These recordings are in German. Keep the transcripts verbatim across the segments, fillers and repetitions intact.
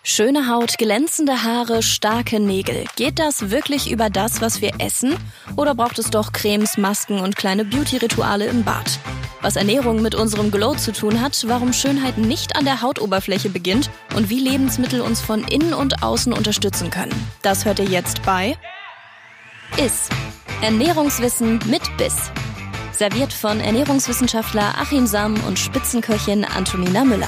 Schöne Haut, glänzende Haare, starke Nägel. Geht das wirklich über das, was wir essen? Oder braucht es doch Cremes, Masken und kleine Beauty-Rituale im Bad? Was Ernährung mit unserem Glow zu tun hat, warum Schönheit nicht an der Hautoberfläche beginnt und wie Lebensmittel uns von innen und außen unterstützen können. Das hört ihr jetzt bei Iss. Ernährungswissen mit Biss. Serviert von Ernährungswissenschaftler Achim Sam und Spitzenköchin Antonina Müller.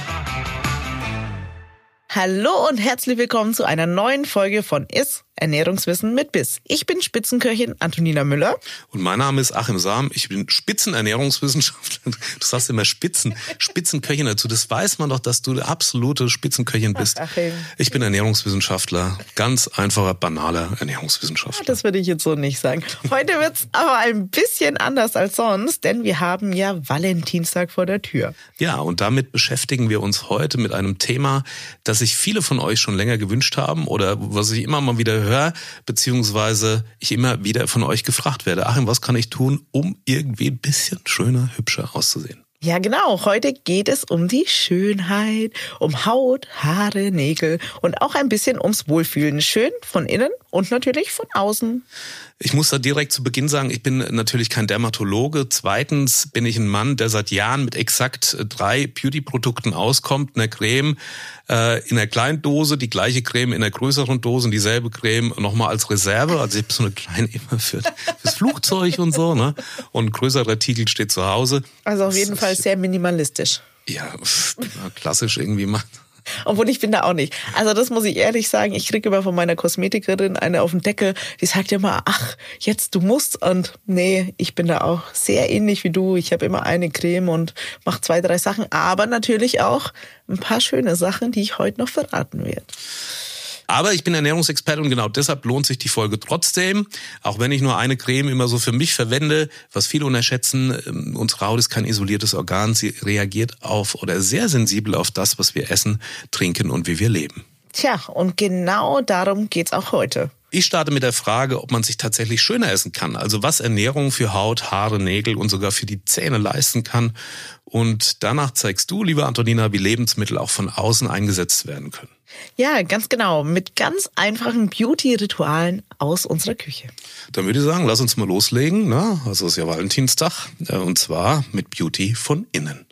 Hallo und herzlich willkommen zu einer neuen Folge von Iss, Ernährungswissen mit Biss. Ich bin Spitzenköchin Antonina Müller. Und mein Name ist Achim Sam. Ich bin Spitzenernährungswissenschaftler. Du sagst immer Spitzen, Spitzenköchin dazu. Das weiß man doch, dass du eine absolute Spitzenköchin bist. Ach, Achim. Ich bin Ernährungswissenschaftler. Ganz einfacher, banaler Ernährungswissenschaftler. Das würde ich jetzt so nicht sagen. Heute wird's aber ein bisschen anders als sonst, denn wir haben ja Valentinstag vor der Tür. Ja, und damit beschäftigen wir uns heute mit einem Thema, das sich viele von euch schon länger gewünscht haben oder was ich immer mal wieder höre, beziehungsweise ich immer wieder von euch gefragt werde. Achim, was kann ich tun, um irgendwie ein bisschen schöner, hübscher auszusehen? Ja, genau. Heute geht es um die Schönheit, um Haut, Haare, Nägel und auch ein bisschen ums Wohlfühlen. Schön von innen und natürlich von außen. Ich muss da direkt zu Beginn sagen, ich bin natürlich kein Dermatologe. Zweitens bin ich ein Mann, der seit Jahren mit exakt drei Beauty-Produkten auskommt. Eine Creme äh, in einer kleinen Dose, die gleiche Creme in einer größeren Dose und dieselbe Creme nochmal als Reserve. Also ich habe so eine kleine immer für fürs Flugzeug und so, ne? Und ein größerer Artikel steht zu Hause. Also auf jeden das Fall sehr minimalistisch. Ja, pff, klassisch irgendwie mal. Obwohl ich bin da auch nicht. Also das muss ich ehrlich sagen, ich kriege immer von meiner Kosmetikerin eine auf den Deckel, die sagt ja immer, ach, jetzt du musst. Und nee, ich bin da auch sehr ähnlich wie du. Ich habe immer eine Creme und mache zwei, drei Sachen, aber natürlich auch ein paar schöne Sachen, die ich heute noch verraten werde. Aber ich bin Ernährungsexperte und genau deshalb lohnt sich die Folge trotzdem. Auch wenn ich nur eine Creme immer so für mich verwende, was viele unterschätzen, unsere Haut ist kein isoliertes Organ. Sie reagiert auf oder sehr sensibel auf das, was wir essen, trinken und wie wir leben. Tja, und genau darum geht's auch heute. Ich starte mit der Frage, ob man sich tatsächlich schöner essen kann. Also was Ernährung für Haut, Haare, Nägel und sogar für die Zähne leisten kann. Und danach zeigst du, liebe Antonina, wie Lebensmittel auch von außen eingesetzt werden können. Ja, ganz genau. Mit ganz einfachen Beauty-Ritualen aus unserer Küche. Dann würde ich sagen, lass uns mal loslegen. Ne? Also es ist ja Valentinstag. Und zwar mit Beauty von innen.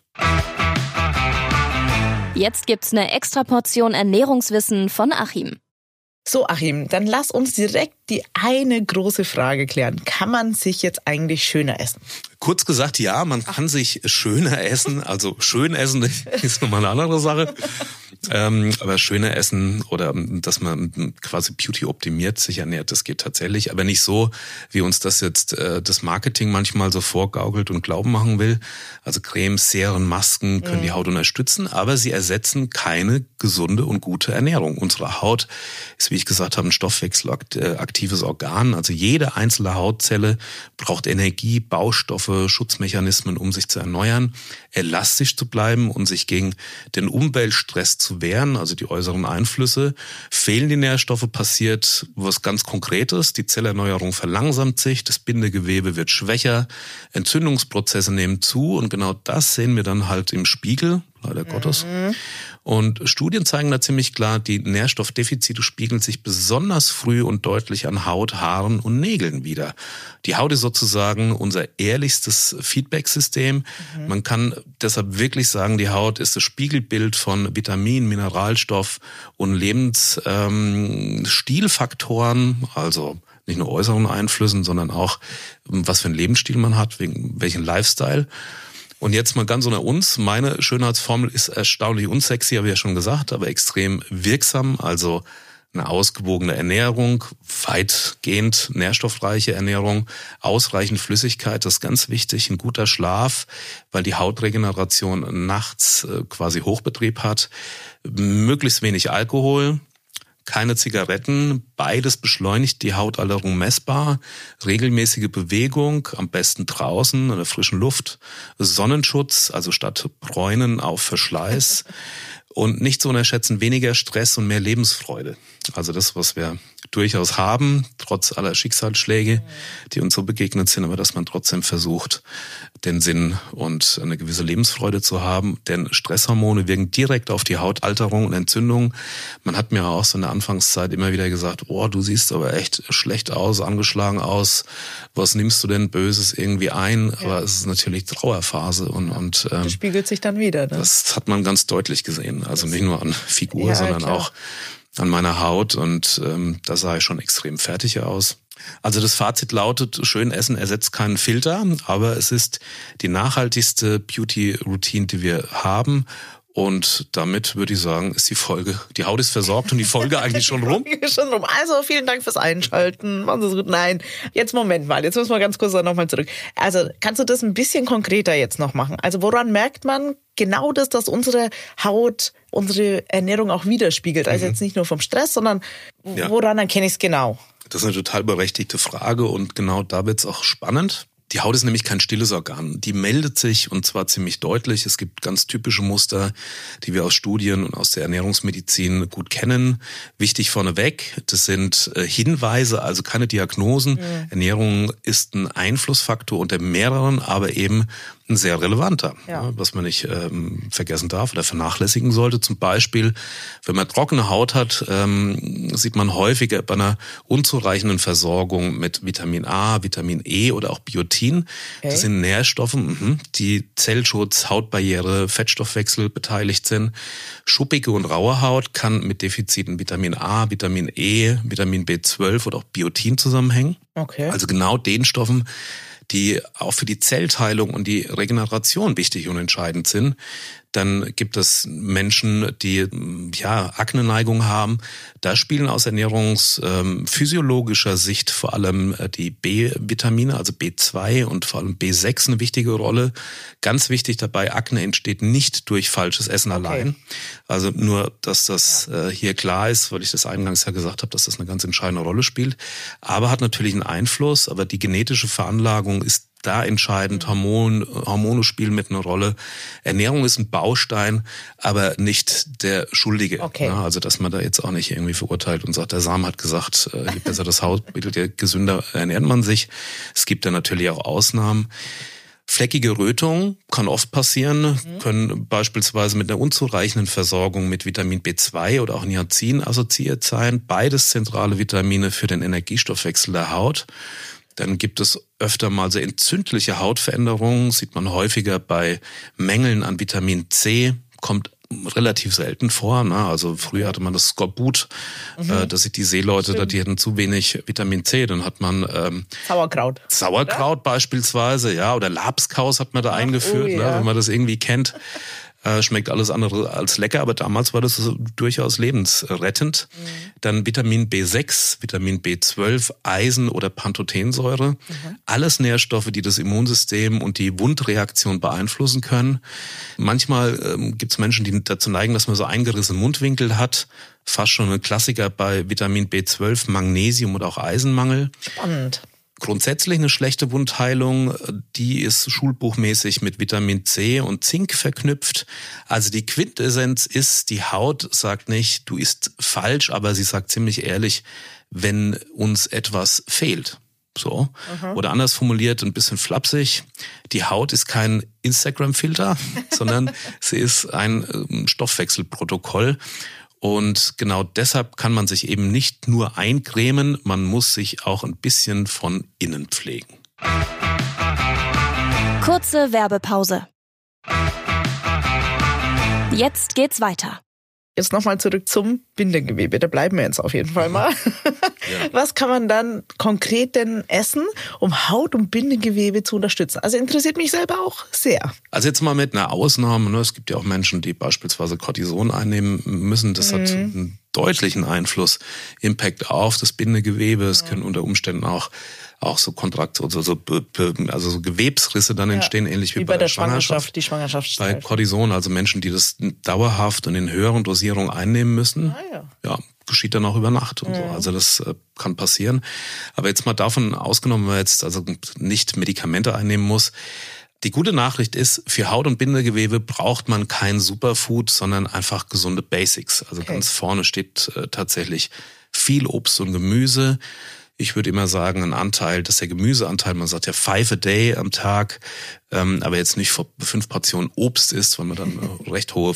Jetzt gibt's eine extra Portion Ernährungswissen von Achim. So, Achim, dann lass uns direkt die eine große Frage klären. Kann man sich jetzt eigentlich schöner essen? Kurz gesagt, ja, man kann sich schöner essen. Also schön essen ist nochmal eine andere Sache. Ähm, aber schöner essen oder dass man quasi Beauty optimiert sich ernährt, das geht tatsächlich. Aber nicht so, wie uns das jetzt äh, das Marketing manchmal so vorgaukelt und glauben machen will. Also Cremes, Serien, Masken können mhm. die Haut unterstützen, aber sie ersetzen keine gesunde und gute Ernährung. Unsere Haut ist, wie ich gesagt habe, ein stoffwechselaktives Organ. Also jede einzelne Hautzelle braucht Energie, Baustoffe, Schutzmechanismen, um sich zu erneuern, elastisch zu bleiben und sich gegen den Umweltstress zu wehren, also die äußeren Einflüsse. Fehlen die Nährstoffe, passiert was ganz Konkretes. Die Zellerneuerung verlangsamt sich, das Bindegewebe wird schwächer, Entzündungsprozesse nehmen zu und genau das sehen wir dann halt im Spiegel, leider Gottes. Mhm. Und Studien zeigen da ziemlich klar, die Nährstoffdefizite spiegeln sich besonders früh und deutlich an Haut, Haaren und Nägeln wider. Die Haut ist sozusagen unser ehrlichstes Feedback-System. Mhm. Man kann deshalb wirklich sagen, die Haut ist das Spiegelbild von Vitamin, Mineralstoff und Lebensstilfaktoren, ähm, also nicht nur äußeren Einflüssen, sondern auch, was für einen Lebensstil man hat, wegen welchen Lifestyle. Und jetzt mal ganz unter uns, meine Schönheitsformel ist erstaunlich unsexy, habe ich ja schon gesagt, aber extrem wirksam, also eine ausgewogene Ernährung, weitgehend nährstoffreiche Ernährung, ausreichend Flüssigkeit, das ist ganz wichtig, ein guter Schlaf, weil die Hautregeneration nachts quasi Hochbetrieb hat, möglichst wenig Alkohol, keine Zigaretten, beides beschleunigt die Hautalterung messbar, regelmäßige Bewegung, am besten draußen in der frischen Luft, Sonnenschutz, also statt Bräunen auf Verschleiß Und nicht zu unterschätzen, weniger Stress und mehr Lebensfreude. Also das, was wir durchaus haben, trotz aller Schicksalsschläge, die uns so begegnet sind, aber dass man trotzdem versucht, den Sinn und eine gewisse Lebensfreude zu haben. Denn Stresshormone wirken direkt auf die Hautalterung und Entzündung. Man hat mir auch so in der Anfangszeit immer wieder gesagt, oh, du siehst aber echt schlecht aus, angeschlagen aus. Was nimmst du denn Böses irgendwie ein? Ja. Aber es ist natürlich Trauerphase und, und ähm, das spiegelt sich dann wieder. Ne? Das hat man ganz deutlich gesehen. Also nicht nur an Figur, ja, sondern klar. auch an meiner Haut, und ähm, da sah ich schon extrem fertig aus. Also das Fazit lautet, schön essen ersetzt keinen Filter, aber es ist die nachhaltigste Beauty-Routine, die wir haben. Und damit würde ich sagen, ist die Folge, die Haut ist versorgt und die Folge eigentlich schon rum. schon rum. Also vielen Dank fürs Einschalten. Machen Sie es gut. Nein, jetzt Moment mal, jetzt müssen wir ganz kurz nochmal zurück. Also kannst du das ein bisschen konkreter jetzt noch machen? Also woran merkt man genau das, dass unsere Haut unsere Ernährung auch widerspiegelt? Also mhm. jetzt nicht nur vom Stress, sondern woran ja. erkenne ich es genau? Das ist eine total berechtigte Frage, und genau da wird es auch spannend. Die Haut ist nämlich kein stilles Organ. Die meldet sich, und zwar ziemlich deutlich. Es gibt ganz typische Muster, die wir aus Studien und aus der Ernährungsmedizin gut kennen. Wichtig vorneweg, das sind Hinweise, also keine Diagnosen. Mhm. Ernährung ist ein Einflussfaktor unter mehreren, aber eben ein sehr relevanter, ja. was man nicht ähm, vergessen darf oder vernachlässigen sollte. Zum Beispiel, wenn man trockene Haut hat, ähm, sieht man häufiger bei einer unzureichenden Versorgung mit Vitamin A, Vitamin E oder auch Biotin. Okay. Das sind Nährstoffe, die Zellschutz, Hautbarriere, Fettstoffwechsel beteiligt sind. Schuppige und raue Haut kann mit Defiziten Vitamin A, Vitamin E, Vitamin B zwölf oder auch Biotin zusammenhängen. Okay. Also genau den Stoffen, die auch für die Zellteilung und die Regeneration wichtig und entscheidend sind. Dann gibt es Menschen, die ja Akneneigung haben. Da spielen aus ernährungsphysiologischer Sicht vor allem die B-Vitamine, also B zwei und vor allem B sechs eine wichtige Rolle. Ganz wichtig dabei, Akne entsteht nicht durch falsches Essen okay. allein. Also nur, dass das ja. äh, hier klar ist, weil ich das eingangs ja gesagt habe, dass das eine ganz entscheidende Rolle spielt. Aber hat natürlich einen Einfluss, aber die genetische Veranlagung ist da entscheidend. Hormon, Hormone spielen mit einer Rolle. Ernährung ist ein Baustein, aber nicht der Schuldige. Okay. Ja, also dass man da jetzt auch nicht irgendwie verurteilt und sagt, der Sam hat gesagt, je besser das Haut bildet, je gesünder ernährt man sich. Es gibt da natürlich auch Ausnahmen. Fleckige Rötung kann oft passieren, mhm. können beispielsweise mit einer unzureichenden Versorgung mit Vitamin B zwei oder auch Niacin assoziiert sein. Beides zentrale Vitamine für den Energiestoffwechsel der Haut. Dann gibt es öfter mal so entzündliche Hautveränderungen, sieht man häufiger bei Mängeln an Vitamin C, kommt relativ selten vor. Ne? Also früher hatte man das Skorbut, mhm. äh, dass sich die Seeleute, da, die hatten zu wenig Vitamin C, dann hat man ähm, Sauerkraut. Sauerkraut oder? Beispielsweise, ja, oder Labskaus hat man da Ach, eingeführt, oh, ja. ne? wenn man das irgendwie kennt. Äh, schmeckt alles andere als lecker, aber damals war das so durchaus lebensrettend. Mhm. Dann Vitamin B sechs, Vitamin B zwölf, Eisen oder Pantothensäure. Mhm. Alles Nährstoffe, die das Immunsystem und die Wundreaktion beeinflussen können. Manchmal ähm, gibt es Menschen, die dazu neigen, dass man so eingerissene Mundwinkel hat. Fast schon ein Klassiker bei Vitamin B zwölf, Magnesium und auch Eisenmangel. Spannend. Grundsätzlich eine schlechte Wundheilung, die ist schulbuchmäßig mit Vitamin C und Zink verknüpft. Also die Quintessenz ist, die Haut sagt nicht, du isst falsch, aber sie sagt ziemlich ehrlich, wenn uns etwas fehlt. So. Mhm. Oder anders formuliert, ein bisschen flapsig, die Haut ist kein Instagram-Filter, sondern sie ist ein Stoffwechselprotokoll. Und genau deshalb kann man sich eben nicht nur eincremen, man muss sich auch ein bisschen von innen pflegen. Kurze Werbepause. Jetzt geht's weiter. Jetzt nochmal zurück zum Bindegewebe. Da bleiben wir jetzt auf jeden Fall mal. Ja. Was kann man dann konkret denn essen, um Haut- und Bindegewebe zu unterstützen? Also interessiert mich selber auch sehr. Also jetzt mal mit einer Ausnahme. Ne? Es gibt ja auch Menschen, die beispielsweise Cortison einnehmen müssen. Das mhm. hat einen deutlichen Einfluss, Impact auf das Bindegewebe. Es mhm. können unter Umständen auch auch so Kontraktionen, also so, also so Gewebsrisse dann entstehen, ja, ähnlich wie, wie bei, bei der, der Schwangerschaft. Schwangerschaft die Schwangerschaft bei Cortison, also Menschen, die das dauerhaft und in höheren Dosierungen einnehmen müssen, ah, ja. ja, geschieht dann auch über Nacht und ja. so. Also das äh, kann passieren. Aber jetzt mal davon ausgenommen, wenn man jetzt also nicht Medikamente einnehmen muss, Die gute Nachricht ist, für Haut- und Bindegewebe braucht man kein Superfood, sondern einfach gesunde Basics. Also okay. Ganz vorne steht äh, tatsächlich viel Obst und Gemüse. Ich würde immer sagen, ein Anteil, das ist der Gemüseanteil, man sagt ja five a day am Tag, ähm, aber jetzt nicht fünf Portionen Obst isst, weil man dann eine recht hohe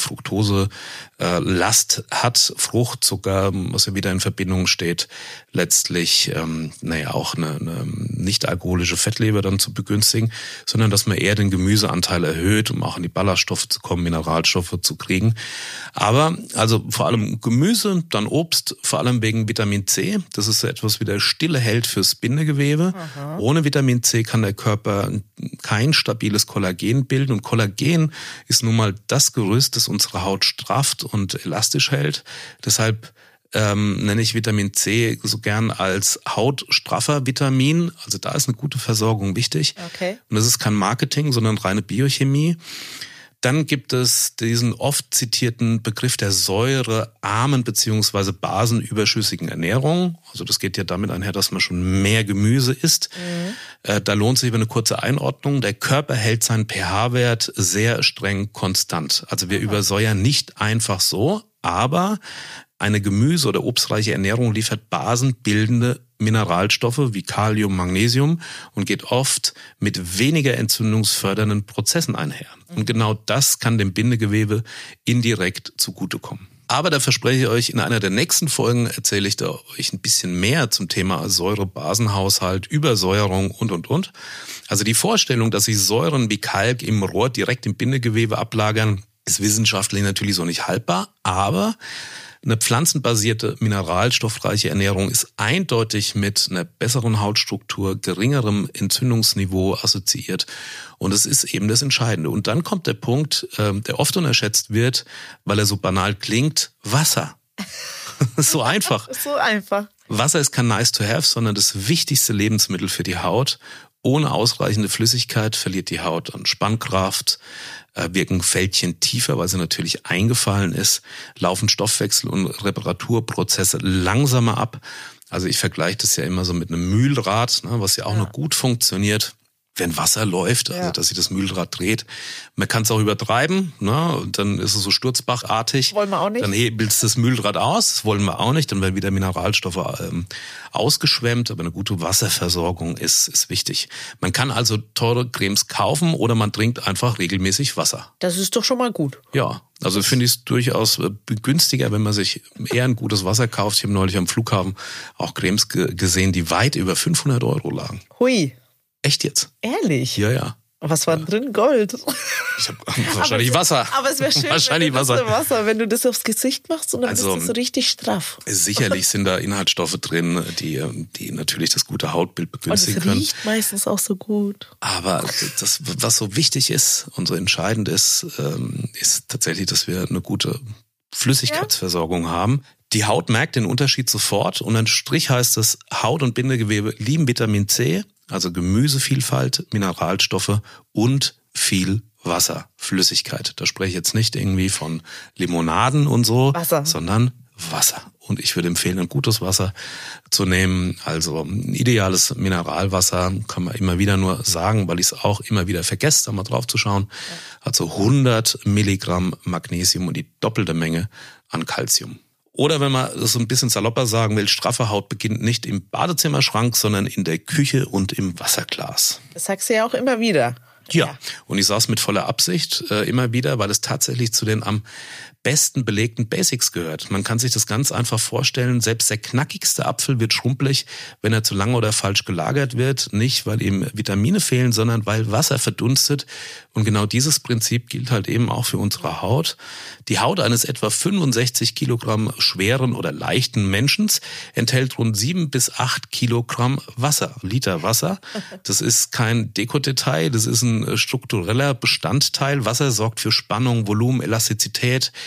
Fructose-Last äh, hat. Frucht, Zucker, was ja wieder in Verbindung steht, letztlich, ähm, naja, auch eine, eine nicht-alkoholische Fettleber dann zu begünstigen, sondern dass man eher den Gemüseanteil erhöht, um auch an die Ballaststoffe zu kommen, Mineralstoffe zu kriegen. Aber also vor allem Gemüse, dann Obst, vor allem wegen Vitamin C. Das ist so etwas wie der stille Held fürs Bindegewebe. Aha. Ohne Vitamin C kann der Körper kein stabiles Kollagen bilden. Und Kollagen ist nun mal das Gerüst, das unsere Haut strafft und elastisch hält. Deshalb ähm, nenne ich Vitamin C so gern als hautstraffer Vitamin. Also da ist eine gute Versorgung wichtig. Okay. Und das ist kein Marketing, sondern reine Biochemie. Dann gibt es diesen oft zitierten Begriff der säurearmen bzw. basenüberschüssigen Ernährung. Also das geht ja damit einher, dass man schon mehr Gemüse isst. Mhm. Äh, da lohnt sich aber eine kurze Einordnung. Der Körper hält seinen pH-Wert sehr streng konstant. Also wir mhm. übersäuern nicht einfach so, aber eine gemüse- oder obstreiche Ernährung liefert basenbildende Mineralstoffe wie Kalium, Magnesium und geht oft mit weniger entzündungsfördernden Prozessen einher. Und genau das kann dem Bindegewebe indirekt zugutekommen. Aber da verspreche ich euch, in einer der nächsten Folgen erzähle ich da euch ein bisschen mehr zum Thema Säure-Basenhaushalt, Übersäuerung und, und, und. Also die Vorstellung, dass sich Säuren wie Kalk im Rohr direkt im Bindegewebe ablagern, ist wissenschaftlich natürlich so nicht haltbar, aber eine pflanzenbasierte, mineralstoffreiche Ernährung ist eindeutig mit einer besseren Hautstruktur, geringerem Entzündungsniveau assoziiert. Und es ist eben das Entscheidende. Und dann kommt der Punkt, der oft unterschätzt wird, weil er so banal klingt, Wasser. So einfach. So einfach. Wasser ist kein nice to have, sondern das wichtigste Lebensmittel für die Haut. Ohne ausreichende Flüssigkeit verliert die Haut an Spannkraft, wirken Fältchen tiefer, weil sie natürlich eingefallen ist, laufen Stoffwechsel- und Reparaturprozesse langsamer ab. Also ich vergleiche das ja immer so mit einem Mühlrad, ne, was ja auch ja. noch gut funktioniert, wenn Wasser läuft, also ja. dass sich das Mühlrad dreht. Man kann es auch übertreiben, ne? Und dann ist es so sturzbachartig. Wollen wir auch nicht. Dann hebelst das Mühlrad aus, das wollen wir auch nicht. Dann werden wieder Mineralstoffe ähm, ausgeschwemmt, aber eine gute Wasserversorgung ist, ist wichtig. Man kann also teure Cremes kaufen oder man trinkt einfach regelmäßig Wasser. Das ist doch schon mal gut. Ja, also finde ich es durchaus günstiger, wenn man sich eher ein gutes Wasser kauft. Ich habe neulich am Flughafen auch Cremes ge- gesehen, die weit über fünfhundert Euro lagen. Hui. Echt jetzt? Ehrlich? Ja, ja. Was war ja. drin? Gold. Ich habe wahrscheinlich aber Wasser. Aber es wäre schön, wahrscheinlich wenn, du Wasser. Wasser, wenn du das aufs Gesicht machst und dann also, ist das richtig straff. Sicherlich sind da Inhaltsstoffe drin, die, die natürlich das gute Hautbild begünstigen können. Und es riecht meistens auch so gut. Aber das, was so wichtig ist und so entscheidend ist, ist tatsächlich, dass wir eine gute Flüssigkeitsversorgung ja. haben. Die Haut merkt den Unterschied sofort. Unterm Strich heißt es, Haut- und Bindegewebe lieben Vitamin C, also Gemüsevielfalt, Mineralstoffe und viel Wasser, Flüssigkeit. Da spreche ich jetzt nicht irgendwie von Limonaden und so, Wasser. sondern Wasser. Und ich würde empfehlen, ein gutes Wasser zu nehmen. Also ein ideales Mineralwasser, kann man immer wieder nur sagen, weil ich es auch immer wieder vergesse, da mal drauf zu schauen. Also hundert Milligramm Magnesium und die doppelte Menge an Calcium. Oder wenn man das so ein bisschen salopper sagen will, straffe Haut beginnt nicht im Badezimmerschrank, sondern in der Küche und im Wasserglas. Das sagst du ja auch immer wieder. Ja, ja. Und ich sage es mit voller Absicht äh, immer wieder, weil es tatsächlich zu den am besten belegten Basics gehört. Man kann sich das ganz einfach vorstellen, selbst der knackigste Apfel wird schrumpelig, wenn er zu lange oder falsch gelagert wird. Nicht, weil ihm Vitamine fehlen, sondern weil Wasser verdunstet. Und genau dieses Prinzip gilt halt eben auch für unsere Haut. Die Haut eines etwa fünfundsechzig Kilogramm schweren oder leichten Menschen enthält rund sieben bis acht Kilogramm Wasser, Liter Wasser. Das ist kein Dekodetail, das ist ein struktureller Bestandteil. Wasser sorgt für Spannung, Volumen, Elastizität,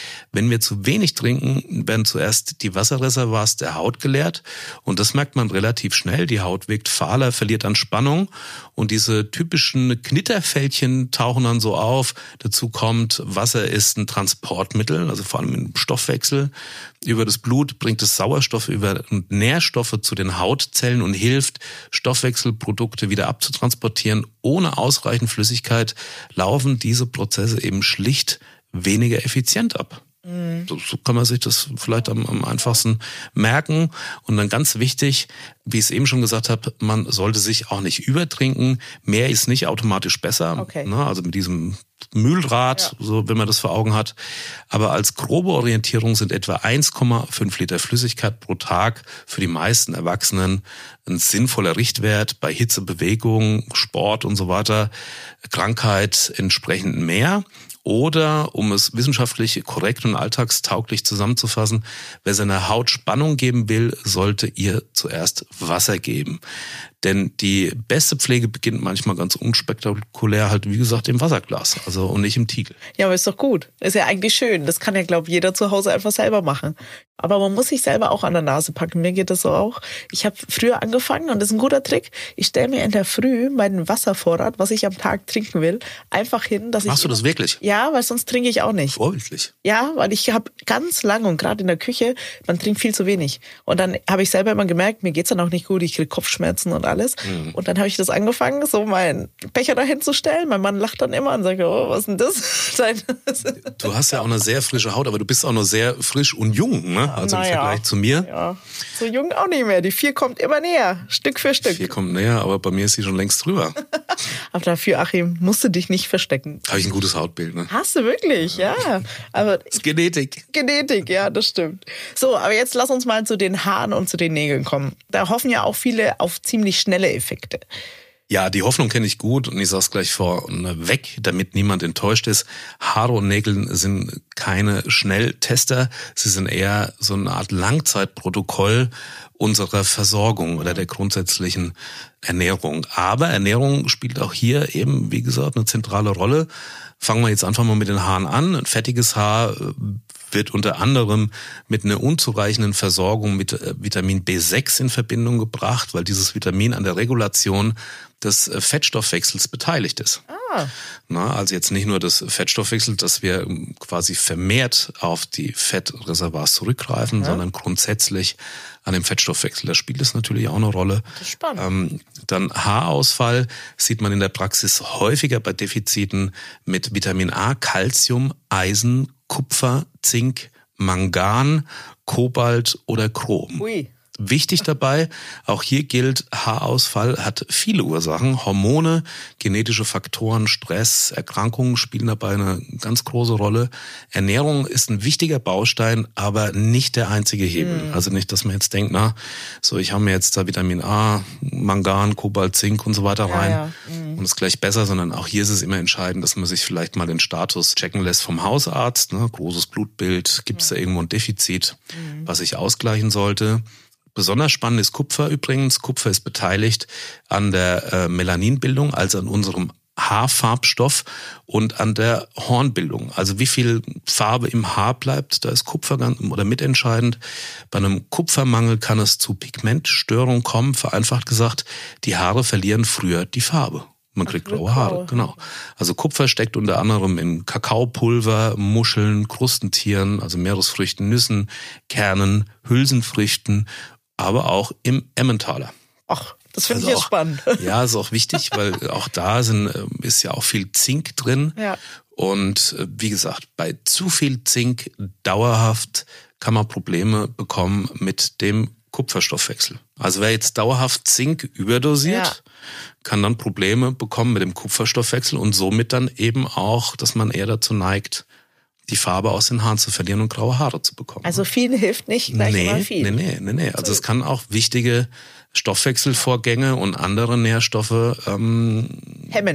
Wenn wir zu wenig trinken, werden zuerst die Wasserreservoirs der Haut geleert und das merkt man relativ schnell. Die Haut wirkt fahler, verliert an Spannung und diese typischen Knitterfältchen tauchen dann so auf. Dazu kommt, Wasser ist ein Transportmittel, also vor allem im Stoffwechsel. Über das Blut bringt es Sauerstoff über und Nährstoffe zu den Hautzellen und hilft, Stoffwechselprodukte wieder abzutransportieren. Ohne ausreichend Flüssigkeit laufen diese Prozesse eben schlicht weniger effizient ab. Mhm. So, so kann man sich das vielleicht am, am einfachsten merken. Und dann ganz wichtig, wie ich es eben schon gesagt habe, man sollte sich auch nicht übertrinken. Mehr ist nicht automatisch besser. Okay. Ne? Also mit diesem Mühlrad, ja. so wenn man das vor Augen hat. Aber als grobe Orientierung sind etwa eins Komma fünf Liter Flüssigkeit pro Tag für die meisten Erwachsenen ein sinnvoller Richtwert. Bei Hitze, Bewegung, Sport und so weiter, Krankheit entsprechend mehr. Oder, um es wissenschaftlich korrekt und alltagstauglich zusammenzufassen, wer seiner Haut Spannung geben will, sollte ihr zuerst Wasser geben. Denn die beste Pflege beginnt manchmal ganz unspektakulär halt, wie gesagt, im Wasserglas, also und nicht im Tiegel. Ja, aber ist doch gut. Ist ja eigentlich schön. Das kann ja, glaube ich, jeder zu Hause einfach selber machen. Aber man muss sich selber auch an der Nase packen. Mir geht das so auch. Ich habe früher angefangen und das ist ein guter Trick. Ich stelle mir in der Früh meinen Wasservorrat, was ich am Tag trinken will, einfach hin, dass ich... Machst du das wirklich? Ja, weil sonst trinke ich auch nicht. Vorbildlich. Ja, weil ich habe ganz lange und gerade in der Küche, man trinkt viel zu wenig. Und dann habe ich selber immer gemerkt, mir geht's dann auch nicht gut, ich kriege Kopfschmerzen und alles. Mhm. Und dann habe ich das angefangen, so meinen Becher dahin zu stellen. Mein Mann lacht dann immer und sagt, oh, was ist denn das? Du hast ja auch eine sehr frische Haut, aber du bist auch noch sehr frisch und jung, ne? Also naja, im Vergleich zu mir. Ja, so jung auch nicht mehr. Die vier kommt immer näher, Stück für Stück. Vier kommt näher, aber bei mir ist sie schon längst drüber. Aber dafür, Achim, musst du dich nicht verstecken. Habe ich ein gutes Hautbild, ne? Hast du wirklich, ja. ja. Aber das ist Genetik. Genetik, ja, das stimmt. So, aber jetzt lass uns mal zu den Haaren und zu den Nägeln kommen. Da hoffen ja auch viele auf ziemlich schnelle Effekte. Ja, die Hoffnung kenne ich gut und ich sage es gleich vorweg, damit niemand enttäuscht ist. Haare und Nägel sind keine Schnelltester, sie sind eher so eine Art Langzeitprotokoll unserer Versorgung oder der grundsätzlichen Ernährung. Aber Ernährung spielt auch hier eben, wie gesagt, eine zentrale Rolle. Fangen wir jetzt einfach mal mit den Haaren an. Ein fettiges Haar wird unter anderem mit einer unzureichenden Versorgung mit Vitamin B sechs in Verbindung gebracht, weil dieses Vitamin an der Regulation des Fettstoffwechsels beteiligt ist. Ah. Na, also jetzt nicht nur das Fettstoffwechsel, dass wir quasi vermehrt auf die Fettreservoirs zurückgreifen, mhm. sondern grundsätzlich an dem Fettstoffwechsel. Da spielt es natürlich auch eine Rolle. Das ist spannend. Ähm, dann Haarausfall sieht man in der Praxis häufiger bei Defiziten mit Vitamin A, Calcium, Eisen, Kupfer, Zink, Mangan, Kobalt oder Chrom. Ui. Wichtig dabei, auch hier gilt, Haarausfall hat viele Ursachen. Hormone, genetische Faktoren, Stress, Erkrankungen spielen dabei eine ganz große Rolle. Ernährung ist ein wichtiger Baustein, aber nicht der einzige Hebel. Mhm. Also nicht, dass man jetzt denkt, na, so ich habe mir jetzt da Vitamin A, Mangan, Kobalt, Zink und so weiter rein ja, ja. Mhm. und ist gleich besser, sondern auch hier ist es immer entscheidend, dass man sich vielleicht mal den Status checken lässt vom Hausarzt. Ne? Großes Blutbild, gibt es ja. da irgendwo ein Defizit, mhm. was ich ausgleichen sollte. Besonders spannend ist Kupfer übrigens. Kupfer ist beteiligt an der äh, Melaninbildung, also an unserem Haarfarbstoff und an der Hornbildung. Also wie viel Farbe im Haar bleibt, da ist Kupfer ganz, oder mitentscheidend. Bei einem Kupfermangel kann es zu Pigmentstörungen kommen. Vereinfacht gesagt, die Haare verlieren früher die Farbe. Man kriegt graue Haare, genau. Also Kupfer steckt unter anderem in Kakaopulver, Muscheln, Krustentieren, also Meeresfrüchten, Nüssen, Kernen, Hülsenfrüchten, aber auch im Emmentaler. Ach, das finde also ich jetzt auch, spannend. Ja, ist auch wichtig, weil auch da sind, ist ja auch viel Zink drin. Ja. Und wie gesagt, bei zu viel Zink dauerhaft kann man Probleme bekommen mit dem Kupferstoffwechsel. Also wer jetzt dauerhaft Zink überdosiert, ja. kann dann Probleme bekommen mit dem Kupferstoffwechsel und somit dann eben auch, dass man eher dazu neigt, die Farbe aus den Haaren zu verlieren und graue Haare zu bekommen. Also viel hilft nicht gleich nee, immer viel. Nee, nee, nee, nee. Also es kann auch wichtige Stoffwechselvorgänge und andere Nährstoffe ähm, hemmen.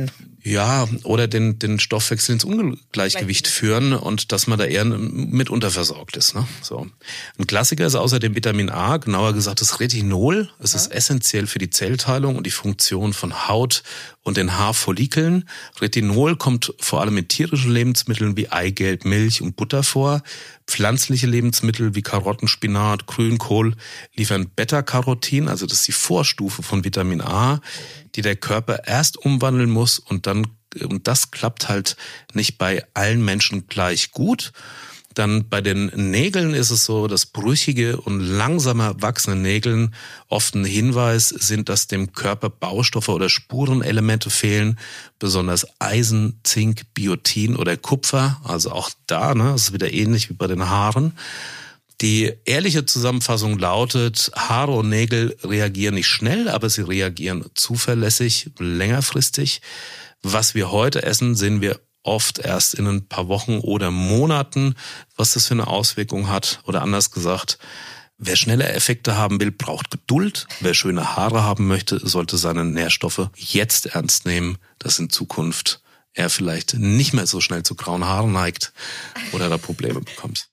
Ja, oder den, den Stoffwechsel ins Ungleichgewicht führen und dass man da eher mit unterversorgt ist. Ne? So. Ein Klassiker ist außerdem Vitamin A, genauer gesagt das Retinol. Es ja. ist essentiell für die Zellteilung und die Funktion von Haut und den Haarfollikeln. Retinol kommt vor allem in tierischen Lebensmitteln wie Eigelb, Milch und Butter vor. Pflanzliche Lebensmittel wie Karotten, Spinat, Grünkohl liefern Beta-Carotin, also das ist die Vorstufe von Vitamin A, die der Körper erst umwandeln muss und dann, und das klappt halt nicht bei allen Menschen gleich gut. Dann bei den Nägeln ist es so, dass brüchige und langsamer wachsende Nägeln oft ein Hinweis sind, dass dem Körper Baustoffe oder Spurenelemente fehlen, besonders Eisen, Zink, Biotin oder Kupfer. Also auch da, ne, ist wieder ähnlich wie bei den Haaren. Die ehrliche Zusammenfassung lautet, Haare und Nägel reagieren nicht schnell, aber sie reagieren zuverlässig, längerfristig. Was wir heute essen, sehen wir oft erst in ein paar Wochen oder Monaten, was das für eine Auswirkung hat. Oder anders gesagt, wer schnelle Effekte haben will, braucht Geduld. Wer schöne Haare haben möchte, sollte seine Nährstoffe jetzt ernst nehmen, dass in Zukunft er vielleicht nicht mehr so schnell zu grauen Haaren neigt oder da Probleme bekommt.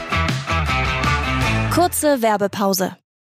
Kurze Werbepause.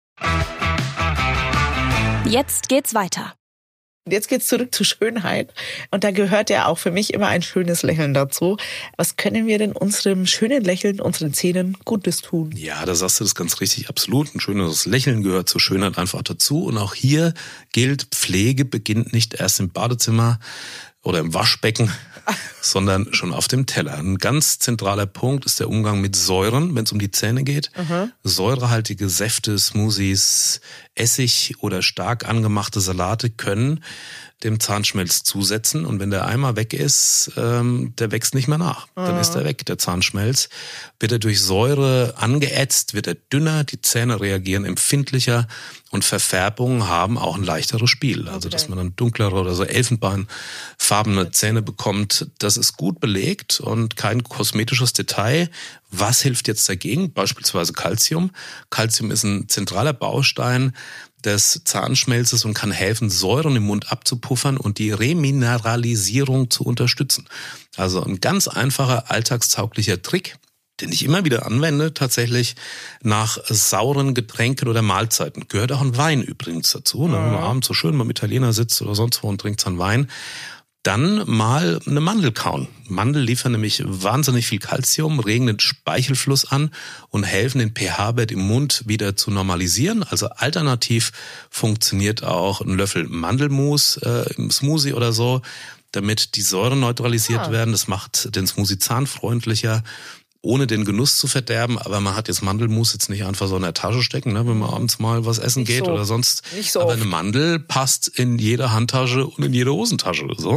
Jetzt geht's weiter. Jetzt geht's zurück zur Schönheit. Und da gehört ja auch für mich immer ein schönes Lächeln dazu. Was können wir denn unserem schönen Lächeln, unseren Zähnen Gutes tun? Ja, da sagst du das ganz richtig, absolut. Ein schönes Lächeln gehört zur Schönheit einfach dazu. Und auch hier gilt, Pflege beginnt nicht erst im Badezimmer oder im Waschbecken, sondern schon auf dem Teller. Ein ganz zentraler Punkt ist der Umgang mit Säuren, wenn es um die Zähne geht. Mhm. Säurehaltige Säfte, Smoothies, Essig oder stark angemachte Salate können dem Zahnschmelz zusetzen. Und wenn der einmal weg ist, ähm, der wächst nicht mehr nach. Mhm. Dann ist er weg, der Zahnschmelz. Wird er durch Säure angeätzt, wird er dünner, die Zähne reagieren empfindlicher und Verfärbungen haben auch ein leichteres Spiel. Also, okay. dass man dann dunklere oder so elfenbeinfarbene Zähne bekommt, das ist gut belegt und kein kosmetisches Detail. Was hilft jetzt dagegen? Beispielsweise Calcium. Calcium ist ein zentraler Baustein des Zahnschmelzes und kann helfen, Säuren im Mund abzupuffern und die Remineralisierung zu unterstützen. Also ein ganz einfacher, alltagstauglicher Trick, den ich immer wieder anwende, tatsächlich nach sauren Getränken oder Mahlzeiten. Gehört auch ein Wein übrigens dazu. Ne? Wenn man abends so schön beim Italiener sitzt oder sonst wo und trinkt seinen Wein, dann mal eine Mandel kauen. Mandel liefern nämlich wahnsinnig viel Calcium, regen den Speichelfluss an und helfen, den pH-Wert im Mund wieder zu normalisieren. Also alternativ funktioniert auch ein Löffel Mandelmus äh, im Smoothie oder so, damit die Säuren neutralisiert ah. werden. Das macht den Smoothie zahnfreundlicher, ohne den Genuss zu verderben, aber man hat jetzt Mandelmus jetzt nicht einfach so in der Tasche stecken, ne, wenn man abends mal was essen nicht geht so. Oder sonst. Nicht so aber oft. Eine Mandel passt in jede Handtasche und in jede Hosentasche. So.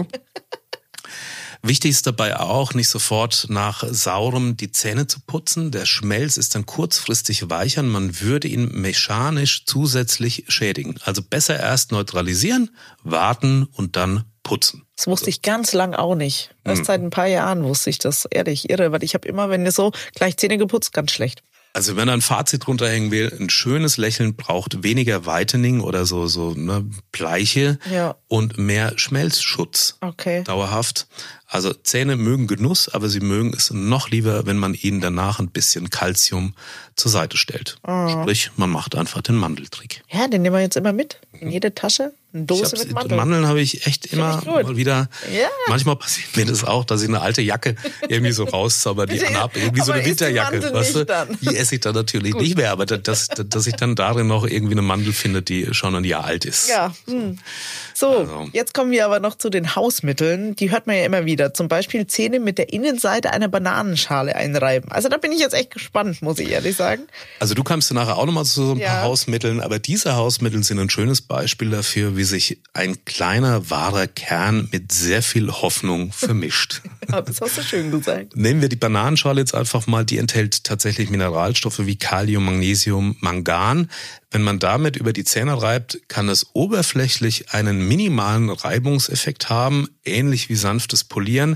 Wichtig ist dabei auch, nicht sofort nach Saurem die Zähne zu putzen. Der Schmelz ist dann kurzfristig weicher und man würde ihn mechanisch zusätzlich schädigen. Also besser erst neutralisieren, warten und dann putzen. Das wusste ich ganz lang auch nicht. Erst hm. seit ein paar Jahren wusste ich das. Ehrlich, irre, weil ich habe immer, wenn ihr so gleich Zähne geputzt, ganz schlecht. Also wenn er ein Fazit runterhängen will, ein schönes Lächeln braucht weniger Whitening oder so so ne, Bleiche ja. und mehr Schmelzschutz. Okay. Dauerhaft. Also Zähne mögen Genuss, aber sie mögen es noch lieber, wenn man ihnen danach ein bisschen Calcium zur Seite stellt. Oh. Sprich, man macht einfach den Mandeltrick. Ja, den nehmen wir jetzt immer mit. In jede Tasche. Eine Dose mit Mandeln. Mandeln habe ich echt immer mal wieder. Ja. Manchmal passiert mir das auch, dass ich eine alte Jacke irgendwie so rauszauber, die anhabe. Irgendwie so eine Winterjacke. Weißt du? Die esse ich dann natürlich Gut. nicht mehr, aber dass, dass ich dann darin noch irgendwie eine Mandel finde, die schon ein Jahr alt ist. Ja. Hm. So, also. Jetzt kommen wir aber noch zu den Hausmitteln. Die hört man ja immer wieder. Zum Beispiel Zähne mit der Innenseite einer Bananenschale einreiben. Also da bin ich jetzt echt gespannt, muss ich ehrlich sagen. Also du kommst nachher auch nochmal zu so ein ja. paar Hausmitteln, aber diese Hausmittel sind ein schönes Beispiel dafür, wie sich ein kleiner, wahrer Kern mit sehr viel Hoffnung vermischt. Ja, das hast du schön gesagt. Nehmen wir die Bananenschale jetzt einfach mal, die enthält tatsächlich Mineralstoffe wie Kalium, Magnesium, Mangan. Wenn man damit über die Zähne reibt, kann es oberflächlich einen minimalen Reibungseffekt haben, ähnlich wie sanftes Polieren.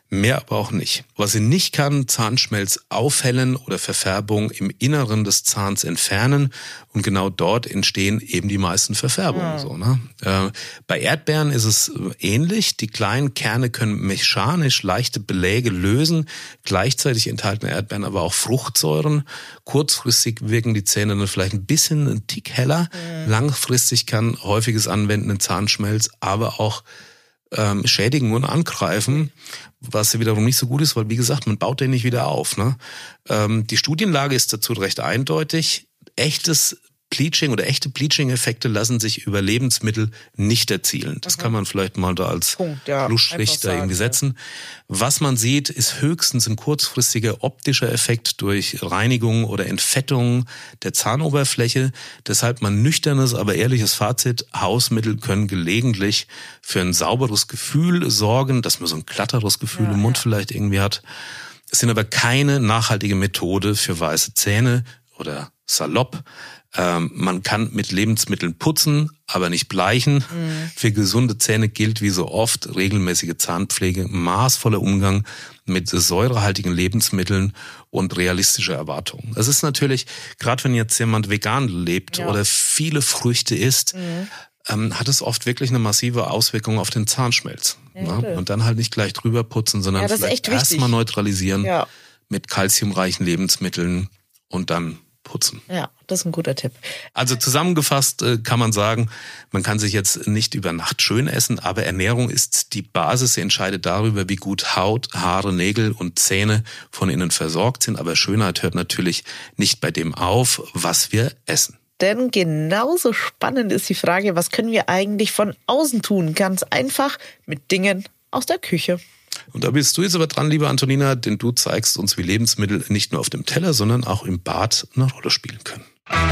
Mehr aber auch nicht. Was sie nicht kann, Zahnschmelz aufhellen oder Verfärbung im Inneren des Zahns entfernen. Und genau dort entstehen eben die meisten Verfärbungen. Mhm. So, ne? Äh, bei Erdbeeren ist es ähnlich. Die kleinen Kerne können mechanisch leichte Beläge lösen. Gleichzeitig enthalten Erdbeeren aber auch Fruchtsäuren. Kurzfristig wirken die Zähne dann vielleicht ein bisschen ein Tick heller. Mhm. Langfristig kann häufiges Anwenden in Zahnschmelz aber auch ähm, schädigen und angreifen, was ja wiederum nicht so gut ist, weil wie gesagt, man baut den nicht wieder auf. Ne? Ähm, die Studienlage ist dazu recht eindeutig. Echtes Bleaching oder echte Bleaching-Effekte lassen sich über Lebensmittel nicht erzielen. Das mhm. kann man vielleicht mal da als Punkt, ja, Schlussstrich da irgendwie setzen. Was man sieht, ist höchstens ein kurzfristiger optischer Effekt durch Reinigung oder Entfettung der Zahnoberfläche. Deshalb mein nüchternes, aber ehrliches Fazit: Hausmittel können gelegentlich für ein sauberes Gefühl sorgen, dass man so ein glatteres Gefühl ja, im Mund ja. vielleicht irgendwie hat. Es sind aber keine nachhaltige Methode für weiße Zähne oder salopp. Ähm, man kann mit Lebensmitteln putzen, aber nicht bleichen. Mhm. Für gesunde Zähne gilt wie so oft regelmäßige Zahnpflege, maßvoller Umgang mit säurehaltigen Lebensmitteln und realistische Erwartungen. Es ist natürlich, gerade wenn jetzt jemand vegan lebt ja. oder viele Früchte isst, mhm. ähm, hat es oft wirklich eine massive Auswirkung auf den Zahnschmelz. Ja, ne? Und dann halt nicht gleich drüber putzen, sondern ja, vielleicht erstmal neutralisieren ja. mit kalziumreichen Lebensmitteln und dann putzen. Ja, das ist ein guter Tipp. Also zusammengefasst äh, kann man sagen, man kann sich jetzt nicht über Nacht schön essen, aber Ernährung ist die Basis. Sie entscheidet darüber, wie gut Haut, Haare, Nägel und Zähne von innen versorgt sind. Aber Schönheit hört natürlich nicht bei dem auf, was wir essen. Denn genauso spannend ist die Frage, was können wir eigentlich von außen tun? Ganz einfach mit Dingen aus der Küche. Und da bist du jetzt aber dran, liebe Antonina, denn du zeigst uns, wie Lebensmittel nicht nur auf dem Teller, sondern auch im Bad eine Rolle spielen können.